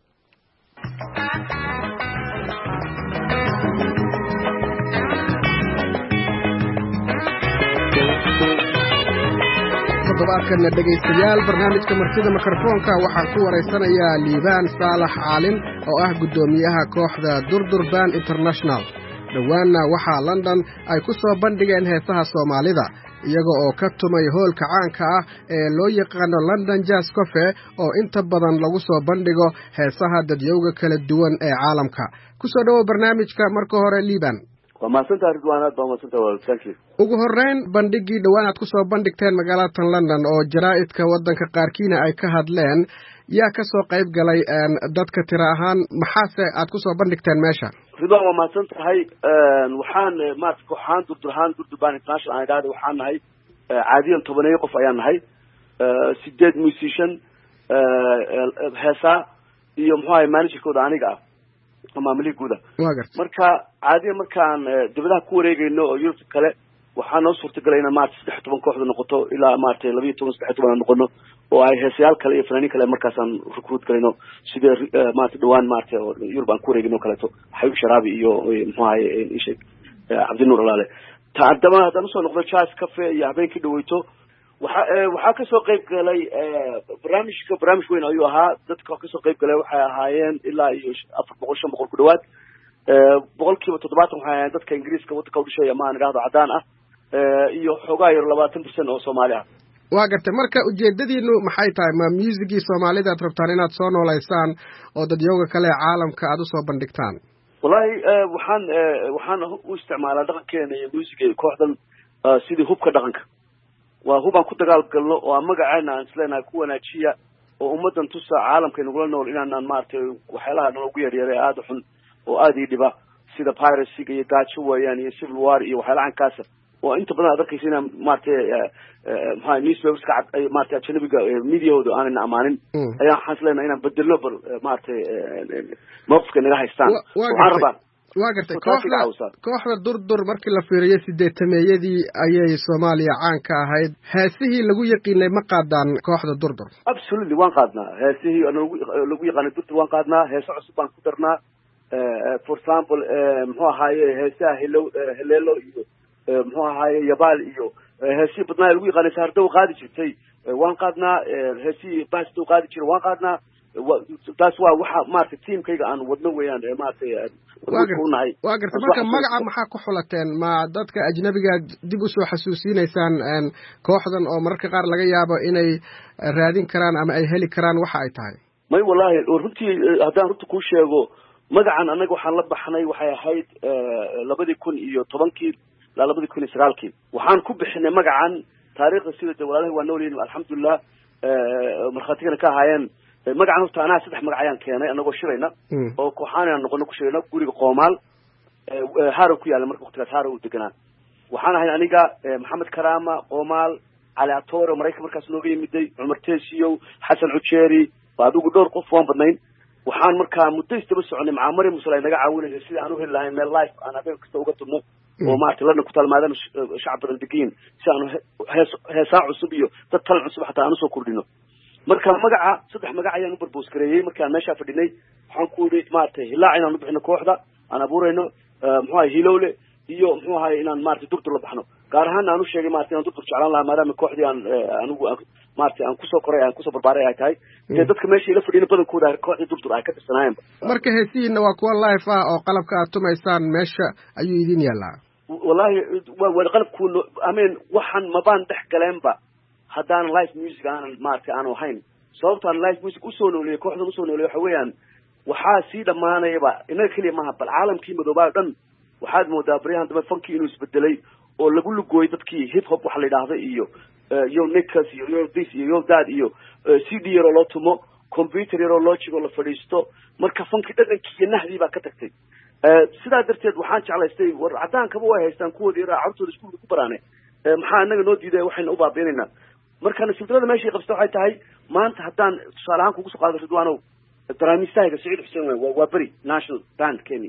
Speaker 8: toddobaadkana dhegaystayaal barnaamijka martida mikrofoonka waxaan ku wareysanayaa Liibaan Saalax Caalin oo ah guddoomiyaha kooxda Durdurban International. Dhawaanna waxaa London ay ku soo bandhigeen heesaha Soomaalida iyaga oo ka tumay hoolka caanka ah ee loo yaqaano London Jazz Cafe oo inta badan lagu soo bandhigo heesaha dadyowga kala duwan ee caalamka. Ku soo dhawo barnaamijka marka hore Liibaan.
Speaker 9: وماسنتا ردوانات وماسنتا والتانكي
Speaker 8: ugu horreyn bandhigii dhawaan aad ku soo bandhigteen magaalada London oo jaraa'idka waddanka qaarkiina ay ka hadleen, yaa ka soo qayb galay dadka tira ahaan maxaase aad ku soo bandhigteen meesha?
Speaker 9: ridwaan waa mahadsan tahay. waxaan maarta kooxaan durdurhaan Durdurban International aan idhaahdo waxaan nahay caadiyan tobaneeyo qof ayaan nahay, sideed musician, heesaa iyo muxuu ahay managerkooda aniga ah maamulihii guuda. marka caadiyan markaan dibadaha ku wareegayno oo Yurub kale waxaa noo suurtagalay inaan maarata saddex toban kooxda noqoto ilaa maarata laba iyo toban saddex toban aan noqono oo ay heesayaal kale iyo fanaaniin kale markaasaan recruit galayno sida maarata dhawaan maarata yurub aan ku wareegino kaleeto xayub sharaabi iyo muxuu ahaye isheeg cabdinuur alaale ta haddaba haddaan usoo noqdo jazz cafe iyo habeenkii dhaweyto waxa waxaa kasoo qayb galay barnaamijka barnaamij weyn ayuu ahaa dadka kasoo qayb galay waxay ahaayeen ilaa iyo afar boqol shan boqol ku dhawaad boqol kiiba toddobaatan waxay ahaayeen dadka ingiriiska waddanka u dhashay ama aan idhahdo caddaan ah iyo xoogaa yar labaatan percent oo soomaali ah
Speaker 8: waa gartay marka ujeedadiinu maxay tahay ma musigii soomaalida aad rabtaan inaad soo noolaysaan oo dadyooga kale ee caalamka aad usoo bandhigtaan
Speaker 9: wallahi waxaan waxaan u isticmaalaa dhaqankeena iyo musiga kooxdan sidii hubka dhaqanka waa hub aan ku dagaal galno oo aan magaceena aan isleenahay ku wanaajiya oo ummadan tusa caalamka nagula nool inaanaan maaragtay waxyaalaha nalagu yaryaray aada xun oo aada ii dhiba sida piracyga iyo gaajo weeyaan iyo civil war iyo waxyaalaha ankaasa oo inta badan aad arkaysa inaan maaragtay maxaa newspaperska cad maaragtay ajanabiga mediahooda aanayna amaanin ayaan waxaan isleenahay inaan bedelno bal maaragtay mawqifka naga haystaan waxaan rabaa
Speaker 8: waa gartay kooxda kooxda durdur markii la fiiriyo sideetameeyadii ayay soomaaliya caan ka ahayd heesihii lagu yaqiinay ma qaadaan kooxda durdur
Speaker 9: absolutely waan qaadnaa heesihii lagu yaqaanay durdur waan qaadnaa heese cusub baan ku darnaa for example muxuu ahaaye heesaha helo heleelo iyo muxuu ahaaye yabaal iyo heesihii badnaa lagu yaqaanay saardow qaadi jirtay waan qaadnaa heesihii baastow qaadi jiray waan qaadnaa taas waa waxa maaragtay tiimkayga aan wadno weeyaan maaragtay unahay
Speaker 8: waa gartay marka magaca maxaa ku xulateen ma dadka ajnabiga dib usoo xasuusinaysaan kooxdan oo mararka qaar laga yaabo inay raadin karaan ama ay heli karaan waxa ay tahay
Speaker 9: may wallahi runtii haddaan runta kuu sheego magacan annaga waxaan la baxnay waxay ahayd labadii kun iyo tobankii ilaa labadii kun iyo sagaalkii waxaan ku bixinay magacan taariikhda sida de walaalahi waa noolyihin alxamdulilah markhaatigana ka ahaayeen magacan horta anaa saddex magac ayaan keenay anagoo shirayna oo kooxaan noqono ku shirayna guriga qoomaal harow ku yaalla marka waqtigaas harow u deganaa waxaan ahay aniga maxamed karaama qoomaal cali atore maraykan markaas nooga yimiday cumar tesiyow xasan cujeeri adigu dhowr qof waan badnayn waxaan markaa muddo istaba soconay macaa maryam musal ay naga caawinaysa sidii aan u heli lahayn meel life aan habeen kasta uga tudno oo maaragtay lana ku talmaadaan shacab badan degayin si aanu hees heesaa cusub iyo dad talan cusub xataa aan usoo kordhino marka magaca saddex magac ayaan u barboos gareeyey markaan meeshaa fadhinay waxaan ku yidhi maaragtay hilaac inaan u bixino kooxda aan abuurayno muxuu ahay hilowle iyo muxuu ahay inaan maaragtay durdur la baxno gaar ahaan aan u sheegay maaragtay inaan durdur jeclaan lahaa maadaama kooxdii aan anigu maaragtay aan kusoo koray aan kusoo barbaaray ay tahay dee dadka meesha ila fadhiyna badankooda kooxdii durdur ay ka tirsanaayeenba
Speaker 8: marka heesihiina waa kuwa life ah oo qalabka aad tumaysaan meesha ayuu idin yaallaa
Speaker 9: wallahi waa qalabku amen waxaan mabaan dhex galeenba haddaan live music aanan maaragtay aanu ahayn sababtaan live music usoo nooliyey kooxdan usoo nooliyey waxa weeyaan waxaa sii dhammaanayaba inaga keliya maaha bal caalamkii madoobaa dhan waxaad moodaa baryahan dambe funkii inuu isbedelay oo lagu lugooyey dadkii hip hop waxa la yidhaahda iyo yo nicas iyo yo this iyo yo dad iyo c d yaroo loo tumo computer yaroo logic oo la fadhiisto marka funkii dhaqankii iyo nahdii baa ka tagtay sidaa darteed waxaan jeclaystay war caddaankaba way haystaan kuwoodii yaraa carurtooda iskuulka ku baraane maxaa inaga noo diiday waxayna u baabiinaynaa marka nasiibdarada meeshay qabsta waxay tahay maanta haddaan tusaale ahaan kugu soo qaado ridwaanow daraamiistahayga saciid xuseen wey waa beri national band kenya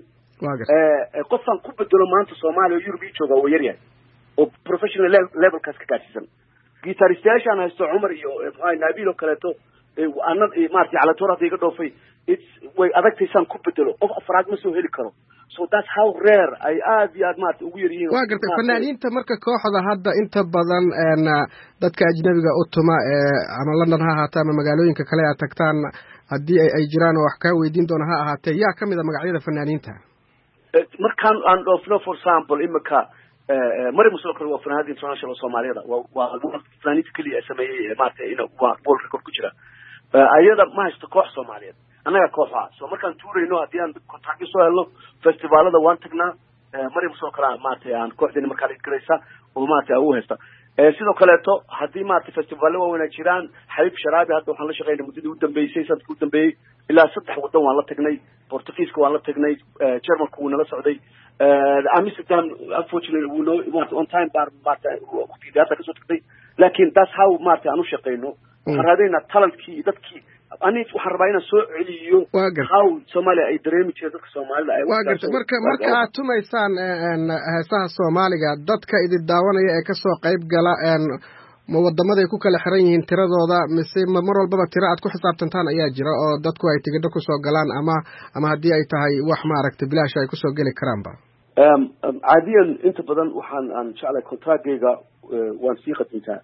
Speaker 9: qofaan ku bedelo maanta soomaaliya oo yurub ii jooga waa yaryahay oo professional levelkaas ka gaadhsiisan gitaristayaashaan haysto cumar iyo maxaa naabil oo kaleeto ana maaragtay calatoor hadda iga dhoofay its way adagtaysaan ku bedelo qof afraad ma soo heli karo so that's how rare ay aad iyo aad maaragtay ugu yar yihiin
Speaker 8: waa gartay fanaaniinta marka kooxda hadda inta badan dadka ajnabiga u tuma ama london ha ahaatee ama magaalooyinka kale aad tagtaan haddii ay jiraan oo wax kaa weydiin doona ha ahaatee yaa kamid a magacyada fanaaniinta
Speaker 9: markaan aan dhoofno for example imika maryam musal kale waa fanaanada international soomaaliyada waa fanaaniinta keliya sameeyey maaragtay in waa world record ku jira ayada ma haysto koox soomaaliyeed annaga kooxa so markaan tuurayno haddii aan kontaakyo soo helno festivaalada waan tagnaa maryam musal kale maaragtay aan kooxdeeni markaa lagaraysa oo maaragtay u haysta sidoo kaleeto haddii maaragtay festivaalo waaweyn jiraan xabiib sharaabi hadda waxaan la shaqeynay muddadii u dambeysay sanadkii u dambeeyey ilaa saddex waddan waan la tagnay portugiiska waan la tagnay germanka wuu nala socday amsterdam unfortunately wuu noo maarata on time baa maarata waqtigii hadda kasoo tagtay laakiin that's how maarata aan u shaqeyno waxaan raadaynaa talentkii iyo dadkii ani waxaan rabaa inaan soo celiyo how Soomaaliya ay dareemi jireen dadka Soomaalida ay
Speaker 8: waa gartay marka marka aad tumaysaan heesaha Soomaaliga dadka idin daawanaya ee ka soo qayb gala ma wadamada ay ku kala xiran yihiin tiradooda mise mar walbaba tira aad ku xisaabtantaan ayaa jira oo dadku ay tigidho ku soo galaan ama ama haddii ay tahay wax ma aragtay bilaash ay ku soo geli karaanba
Speaker 9: um caadiyan inta badan waxaan aan jeclay contractgayga waan sii qadintaa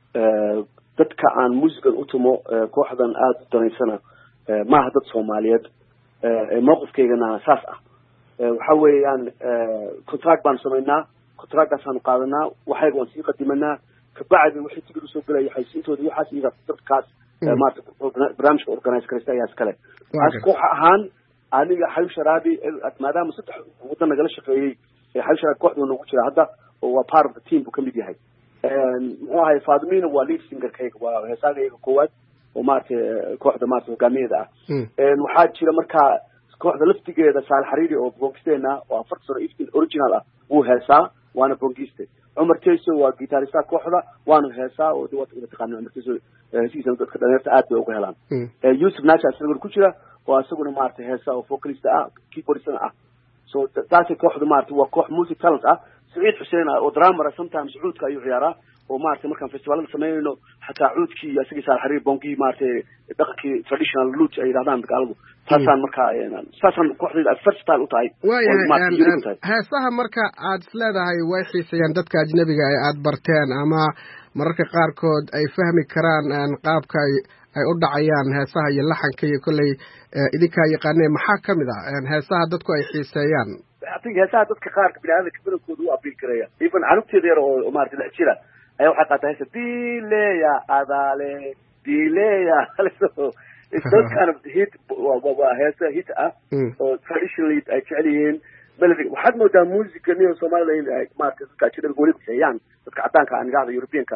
Speaker 9: dadka aan muusigan u tumo kooxdan aad u danaysana maaha dad Soomaaliyeed mowqifkaygana saas ah waxa weeyaan contract baan samaynaa contractkaasaan qaadanaa waxayga waan sii qadimanaa kabacdi wixii tigid u soo galaya xaysiintooda iyo waxaas iga dadkaas maarta barnaamijka organize karaysta ayaa iskale as koox ahaan aniga Xayib Sharaabi maadaama saddex wadan nagala shaqeeyay Xayib Sharaabi kooxda nagu jira hadda oo waa part of the team buu kamid yahay muxuu ahay Faadimiina waa lead singer kayga waa heesagayga koowaad oo maarta kooxda maarta hogaamiyada ah waxaa jira markaa kooxda laftigeeda Saal Xariiri oo bogisteena oo afar sano iftiin original ah uu heesaa waana bogiste Umar Tayso waa guitarista kooxda waana heesaa oo dawad ila taqaan Umar Tayso heesiisa dadka dhalinyarada aad bay uga helaan Yusuf Nacha asaguna ku jira oo asaguna maarta heesaa oo vocalist ah keyboardist ah so taasi kooxda maarta waa koox music talent ah Saciid Xuseen oo drummer sometimes cuudka ayuu ciyaaraa oo maarta markaan festivalada sameeyno xataa cuudkii asagii Saal Xariir bongi maarta dhaqankii traditional lute ay yiraahdaan gaaladu taasaan markaa saasan kooxda versatile u tahay
Speaker 8: heesaha marka aad isleedahay way xiisayaan dadka ajnabiga ay aad barteen ama mararka qaarkood ay fahmi karaan qaabka ay ay u dhacayaan heesaha iyo laxanka iyo kulay idinka yaqaaneen maxaa kamid ah heesaha dadku ay xiiseeyaan
Speaker 9: atiga heesaha dadka qaar bini'aadamka badankoodu u abiil karaya even anugteeda yar oo maarta la jira ayaa waxay qaataa heesa dileya adale dileya it's those kind of hit waa heesa hit ah oo traditionally ay jecel yihiin melody waxaad moodaa musica niyo Soomaalida ay maarta dadka ajnabiga gooni ku sheeyaan dadka cadaanka aan gaada Europeanka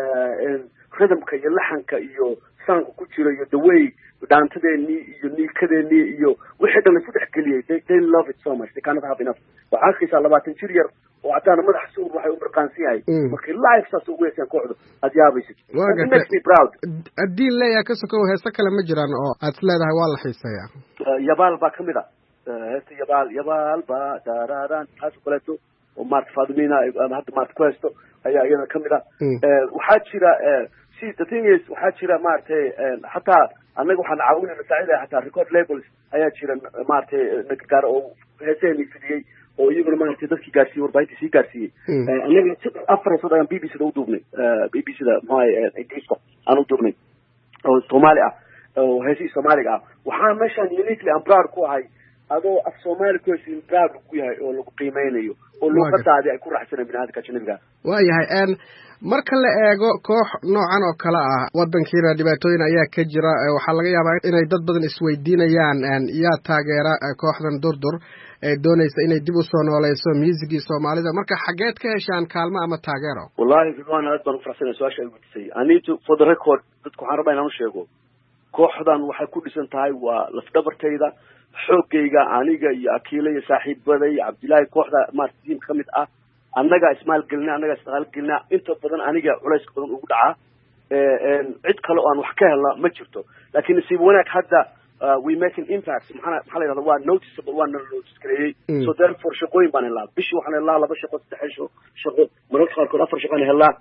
Speaker 9: rhythmka iyo laxanka iyo soundka ku jira iyo the way daantadeeni iyo niikadeeni iyo wixii dhan isku dhex galiyay they, they love it so much they cannot have enough waxaa xiisa labaatan jir yar oo cadaan madax suur waxay u barqaansi yahay markii live saas ugu yeeshaan kooxdu aad yaabaysid it makes me proud
Speaker 8: adii leeyahay ka sokow heesa kale ma jiraan oo aad leedahay waa la xiiseeyaa
Speaker 9: yabaal baa kamid ah heesta yabaal yabaal baa daraaran taas kaleeto oo maarta Faadimiina hadda maarta ku haysto ayaa iyada kamid ah waxaa jira see the thing is waxaa jira maarta hataa anaga waxaan caawinayna saaciday hataa record labels ayaa jira maarta nagaar oo heesahani fidiyay oo iyaguna maarta dadkii gaarsiiyay warbaahinta sii gaarsiiyay anaga afar soo dhan B B C da u duubnay B B C da maxay Ingiriiska aan u duubnay oo Soomaali ah oo heesii Soomaaliga ah waxaan meeshan uniquely I'm proud ku ahay adoo af Soomaali ku heshiin proud ku yahay oo lagu qiimeynayo oo luqadaadi ay ku raaxsanayeen binaadka ajnabiga
Speaker 8: waa yahay een marka la eego koox noocan oo kala ah wadankiina dhibaatooyin ayaa ka jira waxaa laga yaabaa inay dad badan isweydiinayaan yaa taageera kooxdan durdur ee doonaysa inay dib u soo noolayso muusigii Soomaalida marka xageed ka heshaan kaalmo ama taageero
Speaker 9: wallahi ridwan aad baan u faraxsanahay su'aasha ay weydiisay I need to for the record dadku waxaan rabaa inaan sheego kooxdan waxay ku dhisan tahay waa lafdabartayda xoogayga aniga iyo Akiile iyo saaxiibaday Cabdilaahi kooxda maarta team kamid ah annaga ismaal gelina annaga isqaal gelina inta badan aniga culays badan ugu dhaca ee cid kale oo aan wax ka helno ma jirto laakiin si wanaag hadda we make an impact maxaa maxaa la yiraahdaa waa noticeable waa notice kareeyay so therefore shaqooyin baan helaa bishii waxaan helaa laba shaqo saddex shaqo mararka qaarkood afar shaqo aan helaa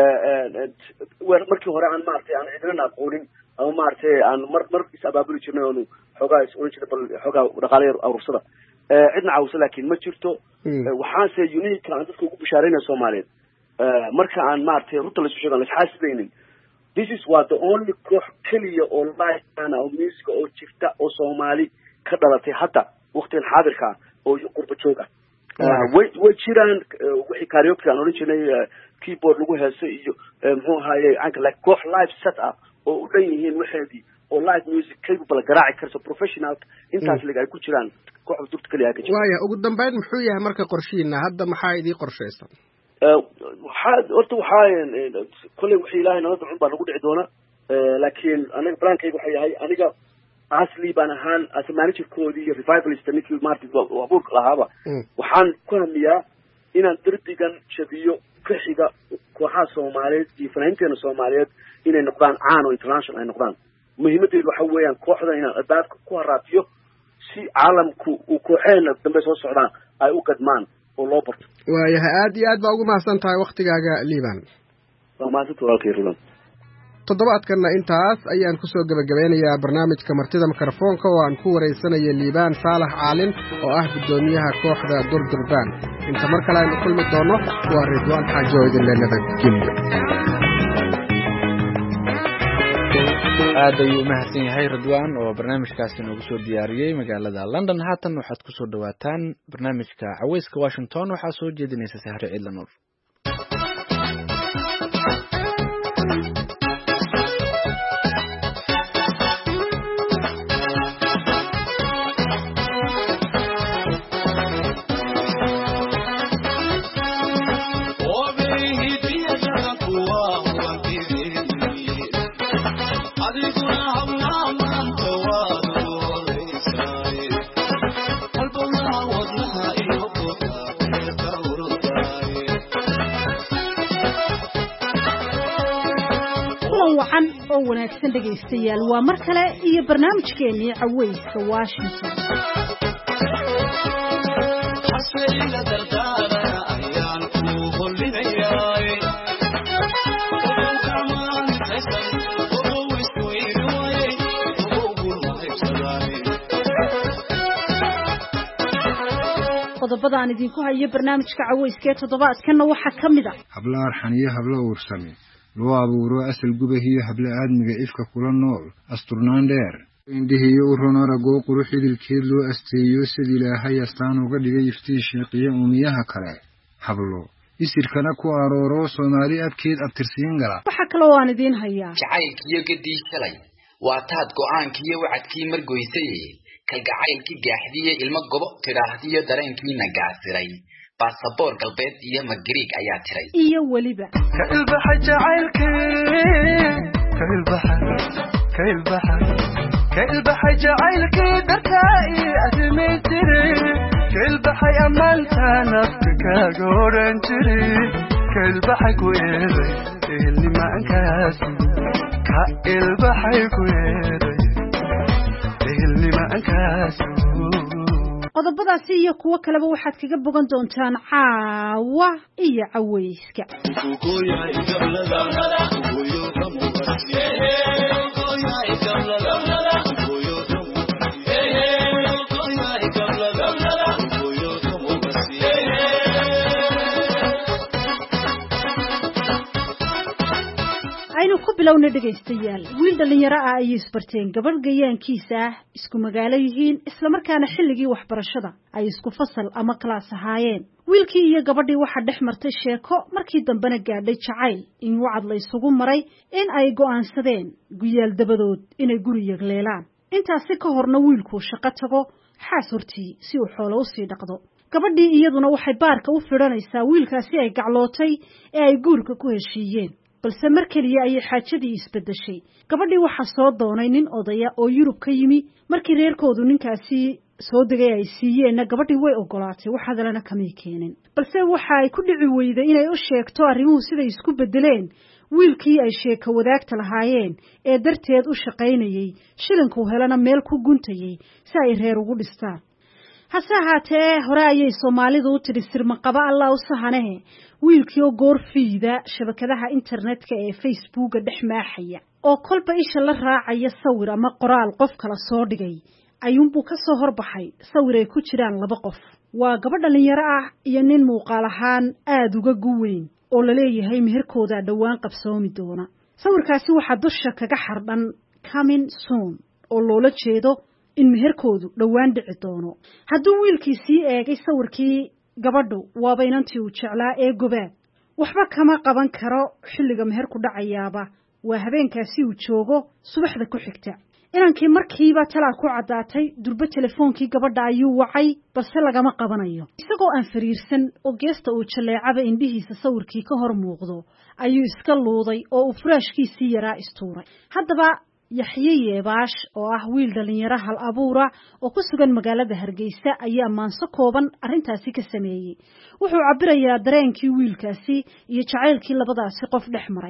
Speaker 9: ee markii hore aan maartay aan cidina aqoonin ama maartay aan mar mar is abaabuli jirnay oo xogaa is oran jiray bal xogaa dhaqaale aruursada ee cidna caawisa laakiin ma jirto waxaan se unique aan dadka ugu bishaareynaa Soomaaliyeed marka aan maartay runta la soo sheegan la xaasibeynin this is what the only koox kaliya oo live ana oo music oo jirta oo Soomaali ka dhalatay hadda waqtigan xaadirka oo qurba joog ah way way jiraan wixii karaoke aan oran jirnay keyboard lagu heeso iyo muxuu ahaayay anka like koox live set up oo u dhan yihiin waxeedii oo live music capable garaaci karso professional intaas laga ay ku jiraan kooxda durta kaliya ka jirta
Speaker 8: waaya ugu dambeyn muxuu yahay marka qorshiina hadda maxaa idii qorshaysan
Speaker 9: waxaa horta waxaa kulli wixii ilaahay nala ducun baa nagu dhici doona laakiin aniga plaankayga waxa yahay aniga asli baan ahaan as managerkoodii iyo revivalist ninkii martin abuurka lahaaba waxaan ku hamiyaa inaan derbigan jabiyo kaxiga kooxaha Soomaaliyeed iyo fanaanteena Soomaaliyeed inay noqdaan caan oo international ay noqdaan muhiimadeedu waxa weeyaan kooxda inaan albaabka ku haraatiyo si caalamku uu kooxeena dambe soo socdaan ay u qadmaan oo loo barto.
Speaker 8: waayahay aad iyo aad baa ugu mahadsan tahay waktigaaga liibaan.
Speaker 9: waa mahadsantahay walaalkay Ridwan.
Speaker 8: toddobaadkanna intaas ayaan ku soo gabagabeynayaa barnaamijka martida mikrofoonka oo aan ku waraysanaya liibaan saalax caalin oo ah guddoomiyaha kooxda Durdurbaan. inta mar kale aynu kulmi doono waa Ridwaan Xaaji oo idin nabadgelyo.
Speaker 2: aad ayuu u mahadsan yahay Ridwaan oo barnaamijkaasi noogu soo diyaariyey magaalada London. haatan waxaad ku soo dhawaataan barnaamijka Cawayska Washington waxaa soo jeedinaysa Sahre Ciidla Nuur.
Speaker 10: oo wanaagsan dhageystayaal waa mar kale iyo barnaamijkeennii Cawayska Washington. qodobada aan idinku hayo barnaamijka Cawayska ee toddobaadkan waxa kamid ah
Speaker 11: habla arxaniyo habla uursame loo abuuro asal gubahiyo habla aadmiga ifka kula nool asturnaan dheer indhihiyo u ronorago qurux idilkeed loo asteeyo sida ilaahay astaan uga dhigay iftiin sheeqiyo umiyaha kale hablo isirkana ku arooro Soomaali abkeed abtirsiin gala.
Speaker 10: waxa kale oo aan idin hayaa
Speaker 12: jacaylkiyo gadii shalay waa taad go'aankiyo wacadkii margoysay kalgacaylkii gaaxdiye ilmo gobo tiraahdiyo dareenkii nagaasiray baasaboor galbeed iyo magriig ayaa tiray
Speaker 10: iyo waliba
Speaker 13: ka ilbaxa jacaylkii ka ilbaxa ka ilbaxa ka ilbaxa jacaylkii darkaa'i admeetiri ka ilbaxa amaanta nafta kaaga oran jiri ka ilbaxa ku eeday ehelnimaankaas ka ilbaxa ku eeday ehelnimaankaas.
Speaker 10: qodobadaasi iyo kuwo kaleba waxaad kaga bogan doontaan caawa iyo Cawayska. aynu ku bilowna dhageystayaal wiil dhalinyaro ah ay isbarteen gabadh gayaankiisa ah isku magaalo yihiin isla markaana xilligii waxbarashada ay isku fasal ama class ahaayeen wiilkii iyo gabadhii waxa dhex martay sheeko markii dambena gaadhay jacayl in wacad la isugu maray in ay go'aansadeen guyaal dabadood inay guri yagleelaan intaasi ka horna wiilku shaqo tago xaas hortii si uu xoolo u sii dhaqdo gabadhii iyaduna waxay baarka u fidhanaysaa wiilkaasi ay gaclootay ee ay guurka ku heshiiyeen balse mar kaliya ayay xaajadii isbedeshay gabadhii waxa soo doonay nin odaya oo Yurub ka yimi markii reerkoodu ninkaasi soo degay ay siiyeen gabadhii way ogolaatay waxa dalana kamay keenin balse waxa ay ku dhici weyday inay u sheegto arrimuhu sida isku bedeleen wiilkii ay sheeko wadaagta lahaayeen ee darteed u shaqaynayay shilinku helana meel ku guntayay si ay reer ugu dhistaan hase ahaatee hore ayay Soomaalidu u tiri sirma qaba Allah u sahanahe wiilkii oo goor fiida shabakadaha internetka ee Facebook dhex maaxaya oo kolba isha la raacaya sawir ama qoraal qof kala soo dhigay ayuunbuu ka soo horbaxay sawir ay ku jiraan laba qof waa gabadh dhalinyaro ah iyo nin muuqaal ahaan aad uga guweyn oo la leeyahay meherkooda dhawaan qabsoomi doona sawirkaasi waxa dusha kaga xardhan coming soon oo loola jeedo in meherkoodu dhawaan dhici doono hadduu wiilkii sii eegay sawirkii gabadhu waaba inantii uu jeclaa ee gobaad waxba kama qaban karo xilliga meherku dhacayaaba waa habeenkaasi uu joogo subaxda ku xigta inankii markiiba talaa ku caddaatay durba telefoonkii gabadha ayuu wacay balse lagama qabanayo isagoo aan fariirsan oo geesta uu jaleecaba indhihiisa sawirkii ka hor muuqdo ayuu iska luuday oo uu furaashkiisii yaraa istuuray haddaba Yaxye Yeebaash oo ah wiil dhalinyaro hal abuura oo ku sugan magaalada Hargeysa ayaa maanso kooban arintaasi ka sameeyay wuxuu cabirayaa dareenkii wiilkaasi iyo jacaylkii labadaasi qof dhex maray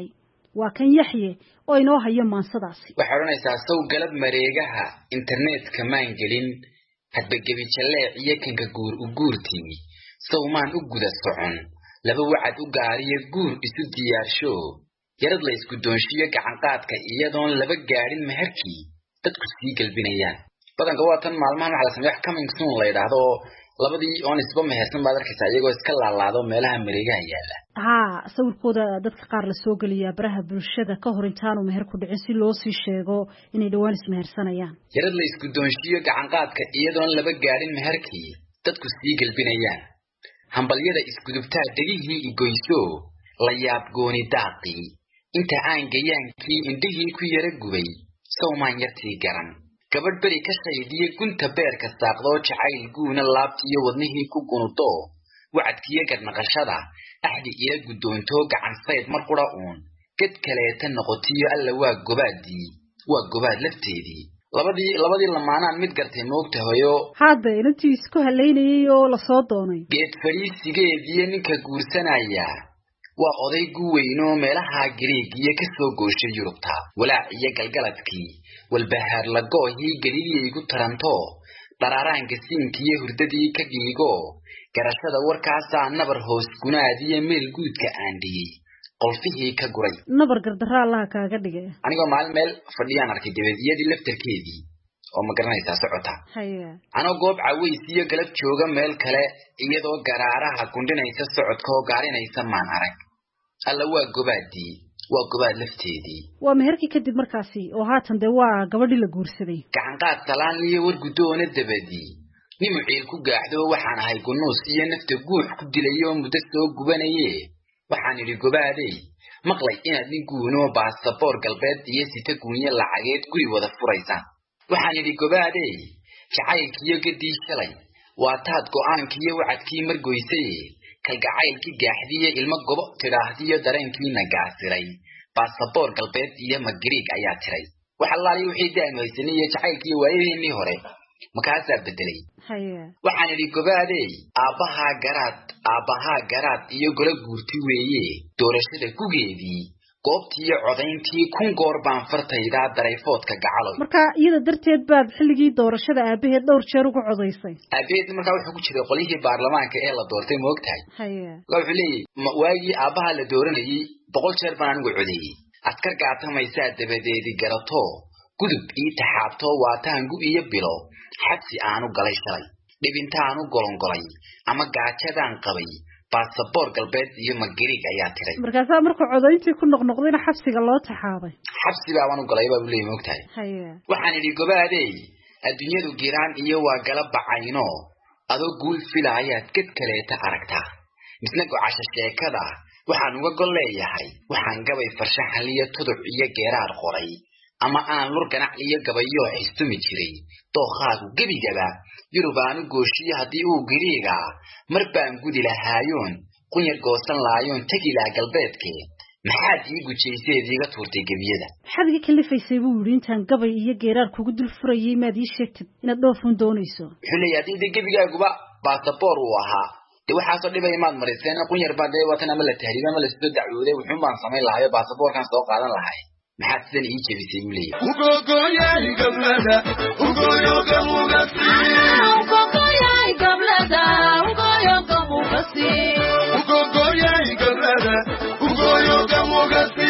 Speaker 10: waa kan yaxye oo inoo hayo maansadaasi.
Speaker 12: waxay oranaysaa saw galab mareegaha internetka maan gelin hadba gebi jaleec iyo kanka guur u guurtii saw maan u guda socon laba wacad u gaariyo guur isu diyaarsho yarad la isku doonshiyo gacan qaadka iyadoon laba gaadhin meherkii dadku sii galbinayaan badanka waa tan maalmahan waxa la sameeyaa coming soon la yiraahdo labadii oon isba mehersan baad arkaysaa iyagoo iska laalaado meelaha mareegaha yaala.
Speaker 10: haa sawirkooda dadka qaar la soo geliyaa baraha bulshada ka hor intaanu meher ku dhicin si loo sii sheego inay dhawaan ismehersanayaan.
Speaker 12: yarad la isku doonshiyo gacan qaadka iyadoon laba gaadhin meherkii dadku sii galbinayaan hambalyada iskudubtaa dhegihii igoyso la yaab gooni daaqii inta aan gayaankii indhihii ku yara gubay sawmaan yartii garan gabadh beri ka shaydiye gunta beerka saaqdoo jacayl guuna laabtiyo wadnihii ku gunudo wacadkiyo garnaqashada axdi ila guddoontoo gacan sayd mar qura uun ged kaleeta noqotiyo alla waa gobaadii waa gobaad lafteedii labadii labadii lamaanaan mid gartay moogta hoyo
Speaker 10: hadda intii isku haleynayay oo la soo doonay
Speaker 12: geed fariisigeedii ninka guursanaya waa oday gu weyn oo meelaha Greegiya ka soo gooshay Yurubta walaac iyo galgaladkii walbahaar lagoohii galiliyaygu taranto dararaanka siinkiyo hurdadii ka giigo garashada warkaasa nabar hoos gunaadiye meel guudka aandhiyay qolfihii ka guray
Speaker 10: nabar gardarra Allah kaaga dhigay
Speaker 12: anigoo maalin meel fadhiyaan arkay dibadiyadii laftarkeedii oo ma garanaysaa socota
Speaker 10: haya
Speaker 12: anoo goob cawaysiyo galab jooga meel kale iyadoo garaaraha gundinaysa socodka oo gaarinaysa maan arag alla waa gobaadii waa gobaad lafteedii
Speaker 10: waa meherkii kadib markaasi oo haatan de waa gabadhii la guursaday
Speaker 12: gacan qaad salaan iyo war guddoona dabadii nimu ciil ku gaaxdo waxaan ahay gunuus iyo nafta guux ku dilayo muddo soo gubanaye waxaan idhi gobaadey maqlay inaad nin guuno baasaboor galbeed iyo sita guunyo lacageed guri wada furaysaan waxaan idhi gobaadey jacaylkiyo gadii shalay waa taad go'aankiyo wacadkii margoysay kalgacaylkii gaaxdiye ilmo gobo tidhaahdiyo dareenkiina gaasiray baasaboor galbeed iyo magriig ayaa tiray waxa laali wixii daan waysanay jacaylkii waayeenii hore makaasaa bedelay
Speaker 10: haya
Speaker 12: waxaan idhi gobaadey aabaha garaad aabaha garaad iyo golo guurti weeye doorashada gugeedii goobtii codayntii kun goor baan fartayda darayfoodka gacalo
Speaker 10: marka iyada darteed baad xilligii doorashada aabaheed dhowr jeer ugu codaysay
Speaker 12: aabaheed marka wuxuu ku jiray qolihii baarlamaanka ee la doortay moogtahay
Speaker 10: haya
Speaker 12: wuxuu leeyahay waagii aabaha la dooranayay boqol jeer baan anigu codeeyay askar gaatamaysaa dabadeedii garato gudub ii taxaabto waataan gu iyo bilo xabsi aanu galay shalay dhibintaanu golongolay ama gaajadaan qabay baasaboor galbeed iyo magriig ayaa tiray
Speaker 10: markaas markuu codayntii ku noqnoqdayna xabsiga loo taxaabay
Speaker 12: xabsi baa waan u galay baa leeyahay moogtahay
Speaker 10: haya
Speaker 12: waxaan idhi gobaadey adduunyadu giraan iyo waa gala bacayno adoo guul filaayaad ged kaleeta aragtaa misna gocasha sheekada waxaan uga gol leeyahay waxaan gabay farshaxan iyo tuduc iyo geeraar qoray ama aan lur ganac iyo gabayo xistumi jiray dookhaagu gebigaba yurubaanu gooshiyo haddii uu giriiga mar baan gudi lahaayoon qunyar goosan laayoon tegi laha galbeedkee maxaad ii gujayseed iiga tuurtay gebiyada
Speaker 10: maxaad iga kalifaysay buu yidhi intaan gabay iyo geeraar kugu dul furayay maad ii sheegtid inaad dhoofun doonayso
Speaker 12: wuxuu leeyahay haddii de gebigaaguba baasaboor uu ahaa de waxaasoo dhibay maad mariseen qunyar baa dee watan ama la tahriib ama la soo dacwooday wuxuun baan samayn lahayo baasaboorkan soo qaadan lahay maxaad sidan ii jebisay buu leeyahay
Speaker 13: ugogoyay gablada ugoyo gamugasi ugogoyay gablada ugoyo gamugasi ugogoyay gablada ugoyo gamugasi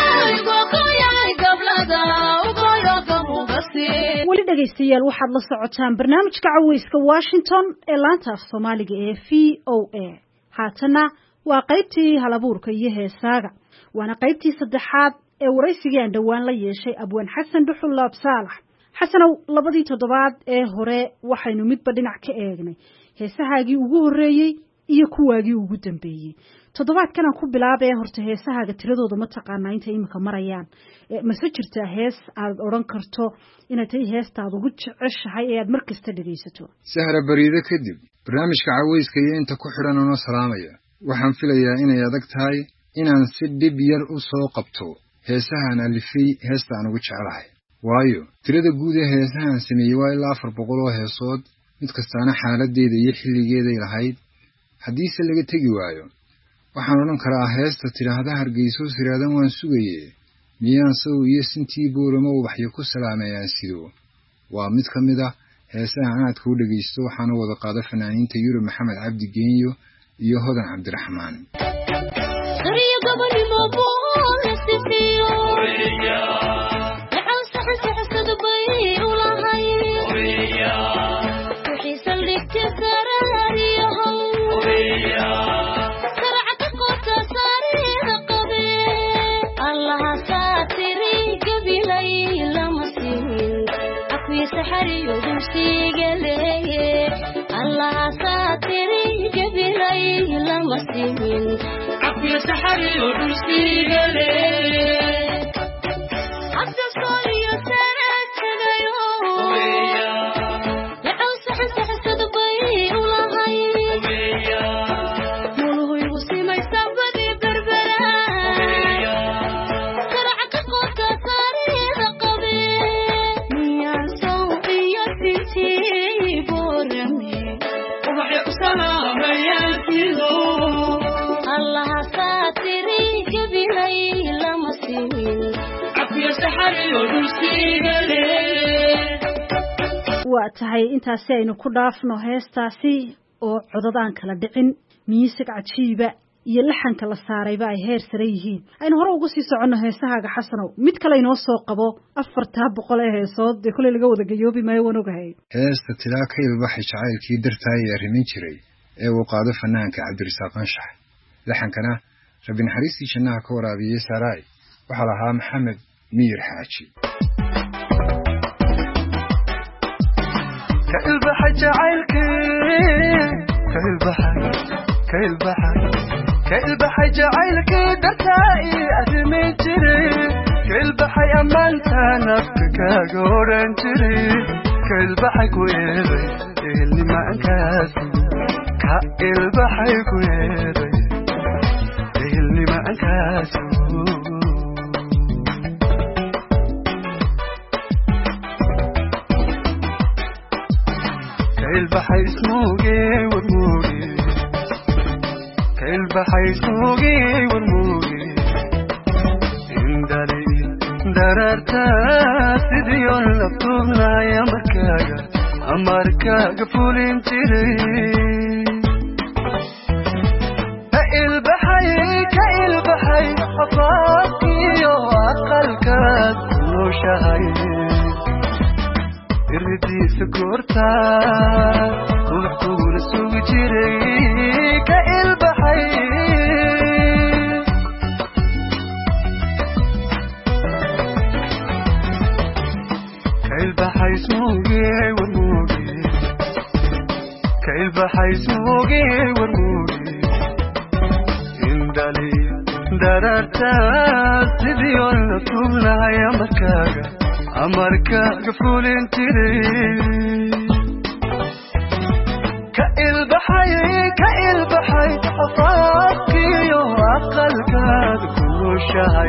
Speaker 13: ugogoyay gablada ugoyo gamugasi
Speaker 10: weli dhegaystayaal waxaad la socotaan barnaamijka caweyska Washington ee laanta af Soomaaliga ee V O A haatana waa qaybtii halabuurka iyo heesaaga waana qaybtii saddexaad ee waraysigii aan dhawaan la yeeshay abwaan xasan dhuxul laab saalax xasanow labadii toddobaad ee hore waxaynu midba dhinac ka eegnay heesahaagii ugu horreeyey iyo kuwaagii ugu dambeeyey toddobaadkan aan ku bilaabay horta heesahaaga tiradooda ma taqaanaa inta imika marayaan mase jirtaa hees aad odhan karto inay tahay heestaad ugu jeceshahay ee aad mar kasta dhegaysato
Speaker 11: sahra bariide kadib barnaamijka caweyska iyo inta ku xidhan oo salaamaya waxaan filayaa inay adag tahay inaan si dhib yar u soo qabto heesahan alifay heestaan ugu jecelahay waayo tirada guud ee heesahan sameeyay waa ilaa afar boqol oo heesood mid kastaana xaaladeeda iyo xilligeeday lahayd haddiise laga tegi waayo waxaan odhan karaa heesta tidhaahda hargeyso siraadan waan sugaye miyaan sow iyo sintii buurama ubaxyo ku salaamayaan sidoo waa mid ka mid ah heesaha aad ku dhageysto waxaana wada qaada fanaaniinta Yurub Maxamed Cabdi Geenyo iyo Hodan Cabdiraxmaan
Speaker 13: الله ساتري جبلي لما سمين عقل سحري ودرسي قلي عبد الصالي سنة كدايو يعوس حس حسد بي ولا غي مولوه يغسي ما يستقبضي بربرا سرعك قوتا صاري رقبي ميان صوتي يسيتي سلام يا سيدو الله ساتري جبلي لما سمين عفي سحري ودرسي قلي
Speaker 10: waa tahay intaasi aynu ku dhaafno heestaasi oo codadaan kala dhicin miisig cajiiba iyo laxanka la saarayba ay heer sare yihiin aynu hore ugu sii soconno heesahaaga xasanow mid kale inoo soo qabo afartaa boqol ee heesood dee kuley laga wada gayoobi maayo waan ogahay
Speaker 11: heesta tilaa ka ilbaxay jacaylkii dartaa ee arrimin jiray ee uu qaado fanaanka Cabdirasaaq Anshax laxankana Rabbi naxariistii jannaha ka waraabiyay Saray waxaa lahaa Maxamed Miir Xaaji
Speaker 13: ka ilbaxay jacaylkii ka ilbaxay ka ilbaxay ka ilbaxay jacaylkii dartaa ee arrimin jiray ka ilbaxay amaanta nafka kaaga oran jiray ka ilbaxay ku eeday ilmaankaas ka ilbaxay ku eeday ilmaankaas ka ilbaxay ismuuge warmuuge ka ilbaxay ismuuge warmuuge indali dararta sidii on la tugnaya markaaga amarkaaga fulin jiray ka ilbaxay ka ilbaxay afaafkiyo aqalkaad nooshahay irdiisa goorta ruuxkuuna sugi jiray ka ilbaxay ka ilbaxay ismuuge warmuuge ka ilbaxay ismuuge warmuuge indali dararta sidii on la tugnaya markaaga amarkaaga fulin jiray ka ilbaxay ka ilbaxay afaafkiyo aqalkaad ku nooshahay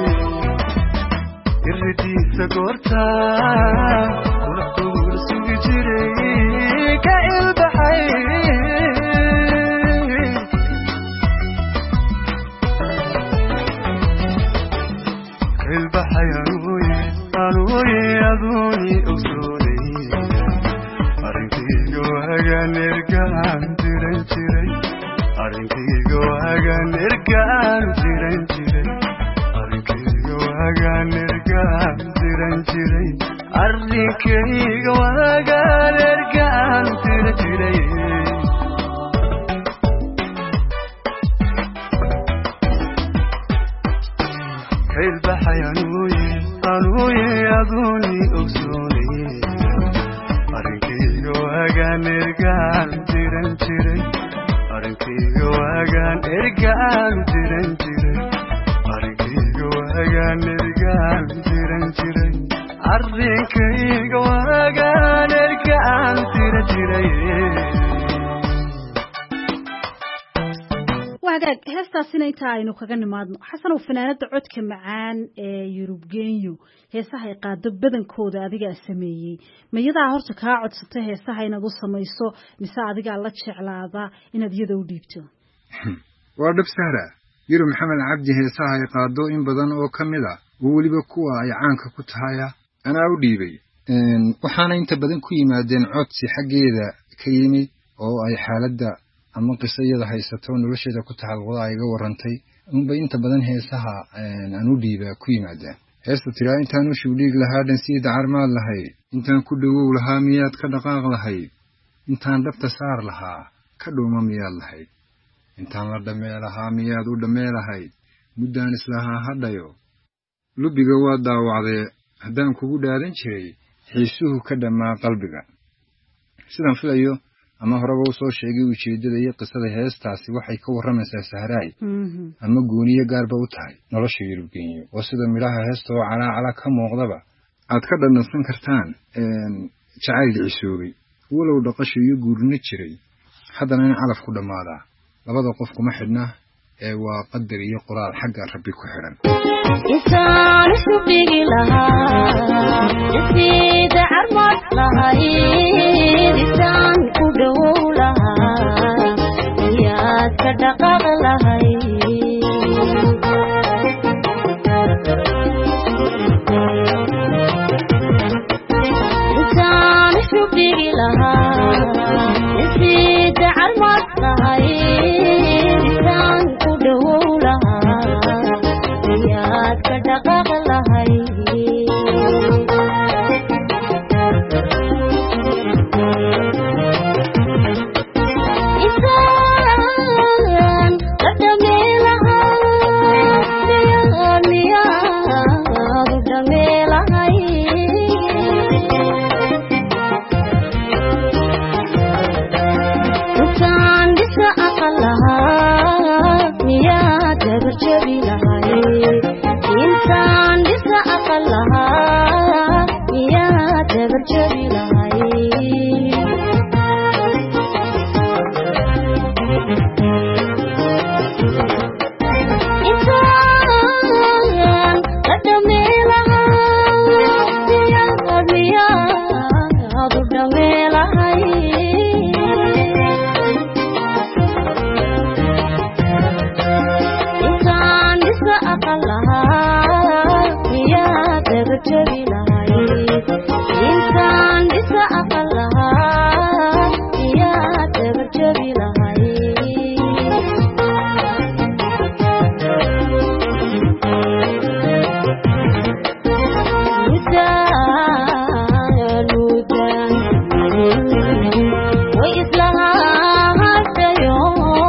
Speaker 13: irdiisa goorta ruuxkuuna sugi jiray ka ilbaxay ka ilbaxay anuuye anuuye aduuni ogsoonay arrinkayga waagaan ergaan diran jiray arrinkayga waagaan ergaan diran jiray arrinkayga waagaan ergaan diran jiray arrinkayga waagaan ergaan diran jiray ka ilbaxay anuuye anuuye aduuni ogsoonay arrinkayga waagaan ergaan diran jiray arrinkayga waagaan ergaan diran jiray arrinkayga waagaan ergaan diran jiray arrinkayga waagaan ergaan diran jiray
Speaker 10: wagaag heestaasina inta aynu kaga nimaadno xasanow fanaanada codka macaan ee Yurub Geenyo heesaha ay qaado badankooda adiga sameeyay mayadaa horta ka codsatay heesaha inaad u samayso mise adiga la jeclaada inaad iyada u dhiibto
Speaker 11: waa dhab sahra Yurub Maxamed Cabdi heesaha ay qaado in badan oo kamid ah oo weliba kuwa ay caanka ku tahaya anaa u dhiibay waxaana inta badan ku yimaadeen codsi xaggeeda ka yimid oo ay xaaladda ama qisayada haysato nolosheeda ku taxalluqda ay ga warantay unba inta badan heesaha aan u dhiibaa ku yimaadeen heesta tiraa intaan u shugdhiig lahaa dhan sii dacarmaad lahayd intaan ku dhowow lahaa miyaad ka dhaqaaq lahayd intaan dhabta saar lahaa ka dhuuma miyaad lahayd intaan la dhammee lahaa miyaad u dhammee lahayd muddaan islahaa hadhayo lubiga waa daawacdee haddaan kugu dhaadan jiray xiisuhu ka dhammaa qalbiga sidaan filayo ama horeba u soo sheegay ujeeddada iyo qisada heestaasi waxay ka warramaysaa sahraay ama gooniyo gaarba u tahay nolosha Yurubgeeyo oo sida midhaha heesta oo calaacala ka muuqdaba aad ka dhanansan kartaan jacayl cisoobay walow dhaqasho iyo guurna jiray haddana in calaf ku dhammaadaa labada qof kuma xidhna ee waa qadar iyo qoraal xagga rabbi ku xidhan
Speaker 14: intaan isu dhigi lahaa sida carmad lahayd intaan ku dhowow lahaa miyaad ka dhaqaaq lahayd intaan isu dhigi lahaa sida carmad lahayd intaan ku dhowow lahaa miyaad ka dhaqaaq lahayd intaan dhisa aqal lahaa miyaad dabar jabi lahayd intaan la dhammee lahaa miyaad miyaad u dhammee lahayd intaan dhisa aqal lahaa miyaad dabar jabi lahayd intaan dhisa aqal lahaa miyaad dabar jabi lahayd mudaan mudaan way islahaa hadhayo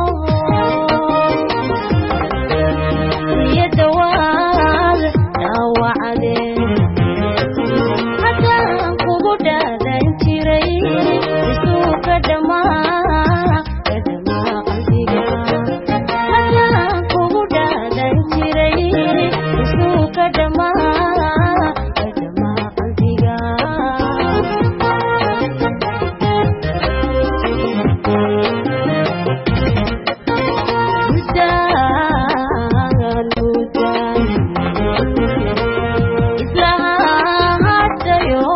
Speaker 14: iyo dhawaad dhaawacdeen haddaan kugu dhaadan jiray isuu ka dhammaa ka dhammaa qalbiga haddaan kugu dhaadan jiray isuu ka dhammaa ka dhammaa qalbiga mudaan mudaan islahaa hadhayo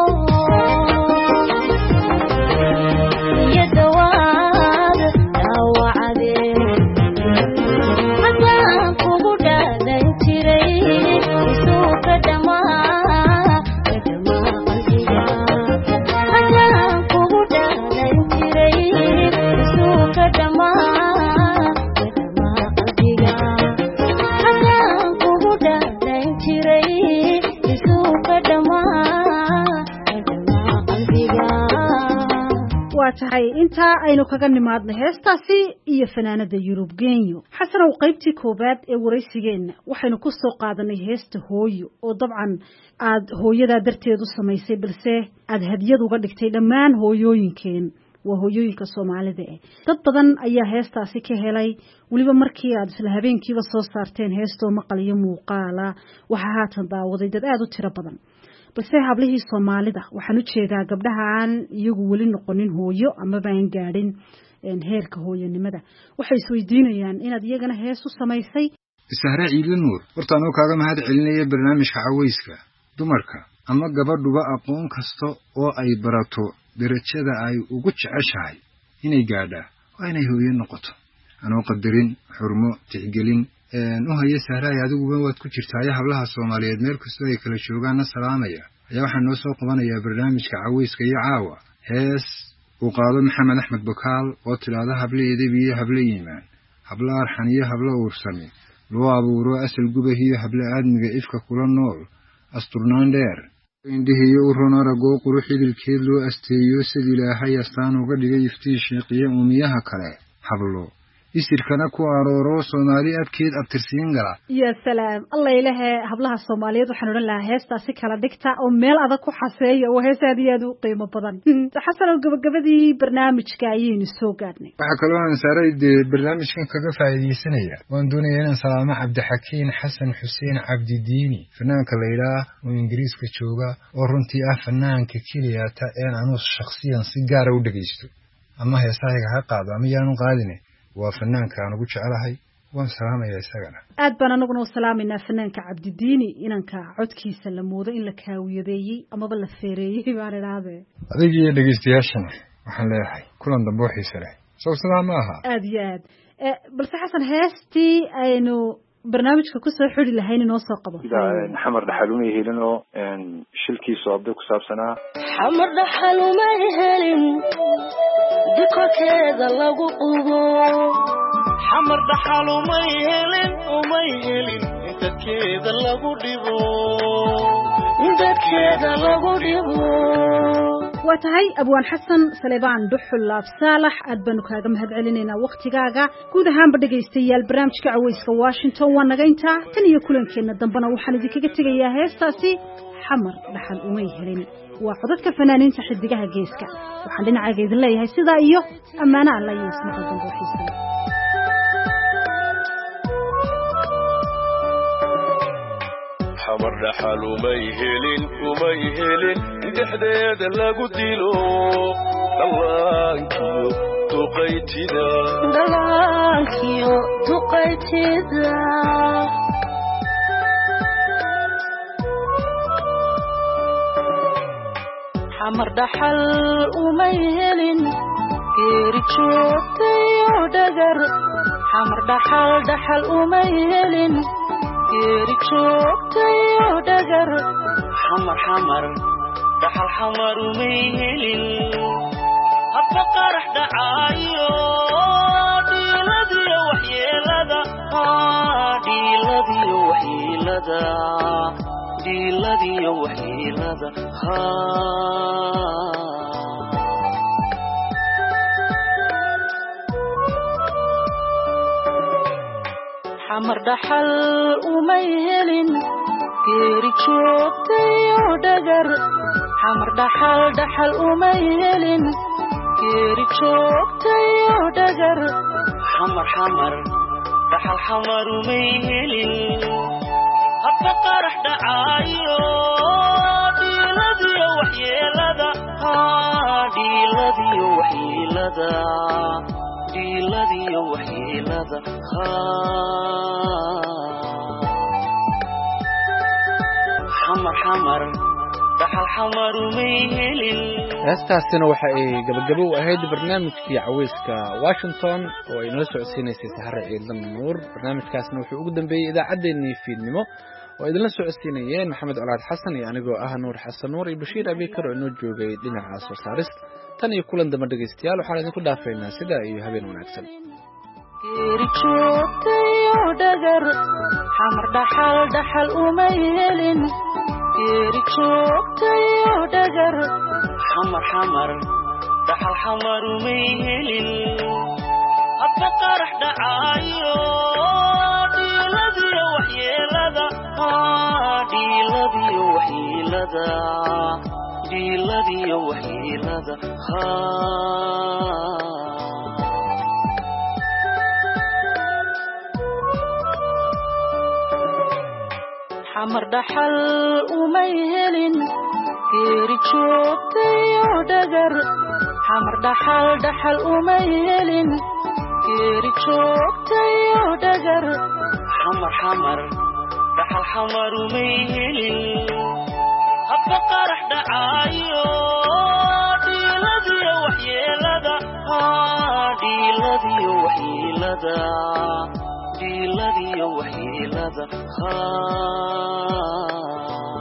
Speaker 14: iyo dhawaad dhaawacdeen haddaan kugu dhaadan jiray isuu ka dhammaa ka dhammaa qalbiga haddaan kugu dhaadan jiray isuu ka dhammaa ka dhammaa qalbiga haddaan kugu dhaadan jiray isuu ka dhammaa ka dhammaa qalbiga
Speaker 10: waa tahay intaa aynu kaga nimaadno heestaasi iyo fanaanada Yurubgeeyo xasanow qaybtii koobaad ee waraysigeenna waxaynu ku soo qaadanay heesta hooyo oo dabcan aad hooyadaa darteed u samaysay balse aad hadiyad uga dhigtay dhammaan hooyooyinkeen waa hooyooyinka Soomaalida eh dad badan ayaa heestaasi ka helay waliba markii aad isla habeenkiiba soo saarteen heestoo maqal iyo muuqaala waxa haatan daawaday dad aad u tiro badan balse hablihii Soomaalida waxaan u jeedaa gabdhaha aan iyagu weli noqonin hooyo ama baan gaadhin heerka hooyanimada waxay isweydiinayaan inaad iyagana hees u samaysay
Speaker 11: sahra ciidla nuur horta anoo kaaga mahad celinaya barnaamijka cawayska dumarka ama gabadhuba aqoon kasta oo ay barato darajada ay ugu jeceshahay inay gaadhaa waa inay hooyo noqoto anoo qadarin xurmo tixgelin u haya sahraay adiguba waad ku jirtaa ya hablaha Soomaaliyeed meel kasta ay kala joogaanna salaamaya ayaa waxaan noo soo qabanayaa barnaamijka caweyska iyo caawa hees uu qaado Maxamed Axmed Bakaal oo tilaada hableedii iyo hable yimaan habla arxan iyo habla uursami loo abuuro asal gubahiyo hable aadmiga ifka kula nool asturnaan dheer indhihiyo u ronorago quruxidilkeed loo asteeyo sidii Ilaahay astaan uga dhigay iftiishiiqiyo uumiyaha kale hablo isirkana ku arooro Soomaali adkeed abtirsiin gala
Speaker 10: ya salaam Allah ilaahe hablaha Soomaaliyeed waxaan oran lahaa heestaasi kala dhigta oo meel adag ku xaseeyo oo heesaadiyadu qiimo badan xasan oo gabagabadii barnaamijka ayaynu soo gaadhnay
Speaker 11: waxa kale oo aan saaray barnaamijkan kaga faa'iideysanaya waan doonayaa inaan salaamo Cabdixakiin Xasan Xuseen Cabdi Diini fanaanka Leeyla oo Ingiriiska jooga oo runtii ah fanaanka kaliya ta een aanu shakhsiyan si gaar ah u dhageysto ama heesaaga ha qaado ama yaanu qaadine waa fanaanka aan ugu jecelahay waan salaamayaa isagana
Speaker 10: aad baan anaguna u salaamayna fanaanka Cabdi Diini inanka codkiisa la moodo in la kaawiyadeeyay ama la feereeyay baan iraade
Speaker 11: adigii dhageystayaashana waxaan leeyahay kulan dambe xiiso leh soo salaam maaha
Speaker 10: aad iyo aad balse xasan heestii aynu barnaamijka ku soo xiri lahayn inoo soo qabo
Speaker 15: xamar dhaxaluma helin oo shilkiisa abdo ku saabsanaa
Speaker 14: xamar dhaxaluma helin dikokeeda lagu qubo
Speaker 13: xamar dhaxaluma helin uma helin dadkeeda lagu dhibo
Speaker 14: dadkeeda lagu dhibo
Speaker 10: watahay abwaan xasan Saleebaan Duxul Laab Saalax aad baan kaaga mahadcelinaynaa waqtigaaga guud ahaan dhageystayaal barnaamijka caweyska Washington waa naga intaa tan iyo kulankeena dambana waxaan idinkaga tegayaa heestaasi xamar dhaxal uma helin waa codadka fanaaniinta xidigaha geeska waxaan dhinacayga idin leeyahay sidaa iyo ammaano Allah iyo ismaqal dambe xiisan
Speaker 13: xamar dhaxal uma helin uma helin dhexdeeda lagu dilo dhallaankiyo duqaytida
Speaker 14: dhallaankiyo duqaytida xamar dhaxal uma helin geeri joogtayo dhagar xamar dhaxal dhaxal uma helin geeri joogtayo dhagar
Speaker 13: xamar xamar dhaxal xamar uma helin habba qarax dhacaayo dhiiladiyo waxyeelada dhiiladiyo waxyeelada dhiiladiyo waxyeelada
Speaker 14: xamar dhaxal uma helin geeri joogtayo dhagar xamar dhaxal dhaxal uma helin geeri joogtayo dhagar
Speaker 13: xamar xamar dhaxal xamar uma helin habba qarax dhacaayo dhiiladiyo waxyeelada dhiiladiyo waxyeelada dhiiladiyo waxyeelada xamar xamar dhaxal xamar uma helin
Speaker 2: heestaasina waxa ay gabagabo u ahayd barnaamijkii caweyska Washington oo ay nala socodsiinaysay Sahar Ciidan Nuur barnaamijkaasna wuxuu ugu dambeeyay idaacadeennii fiidnimo oo idinla socodsiinayeen Maxamed Colaad Xasan iyo anigoo ah Nuur Xasan Nuur iyo Bashiir Abikar oo inoo joogay dhinaca soo saarista tan iyo kulan dambe dhageystayaal waxaan idinku dhaafaynaa sida iyo habeen wanaagsan
Speaker 14: geeri joogtayo dhagar xamar dhaxal dhaxal uma helin geeri joogtayo dhagar
Speaker 13: xamar xamar dhaxal xamar uma helin habba qarax dhacaayo dhiiladiyo waxyeelada dhiiladiyo waxyeelada dhiiladiyo waxyeelada
Speaker 14: xamar dhaxal uma helin geeri joogtayo dhagar xamar dhaxal dhaxal uma helin geeri joogtayo dhagar
Speaker 13: xamar xamar dhaxal xamar uma helin habba qarax dhacaayo dhiiladiyo waxyeelada dhiiladiyo waxyeelada
Speaker 16: wakiiladiyo wakiilada khaa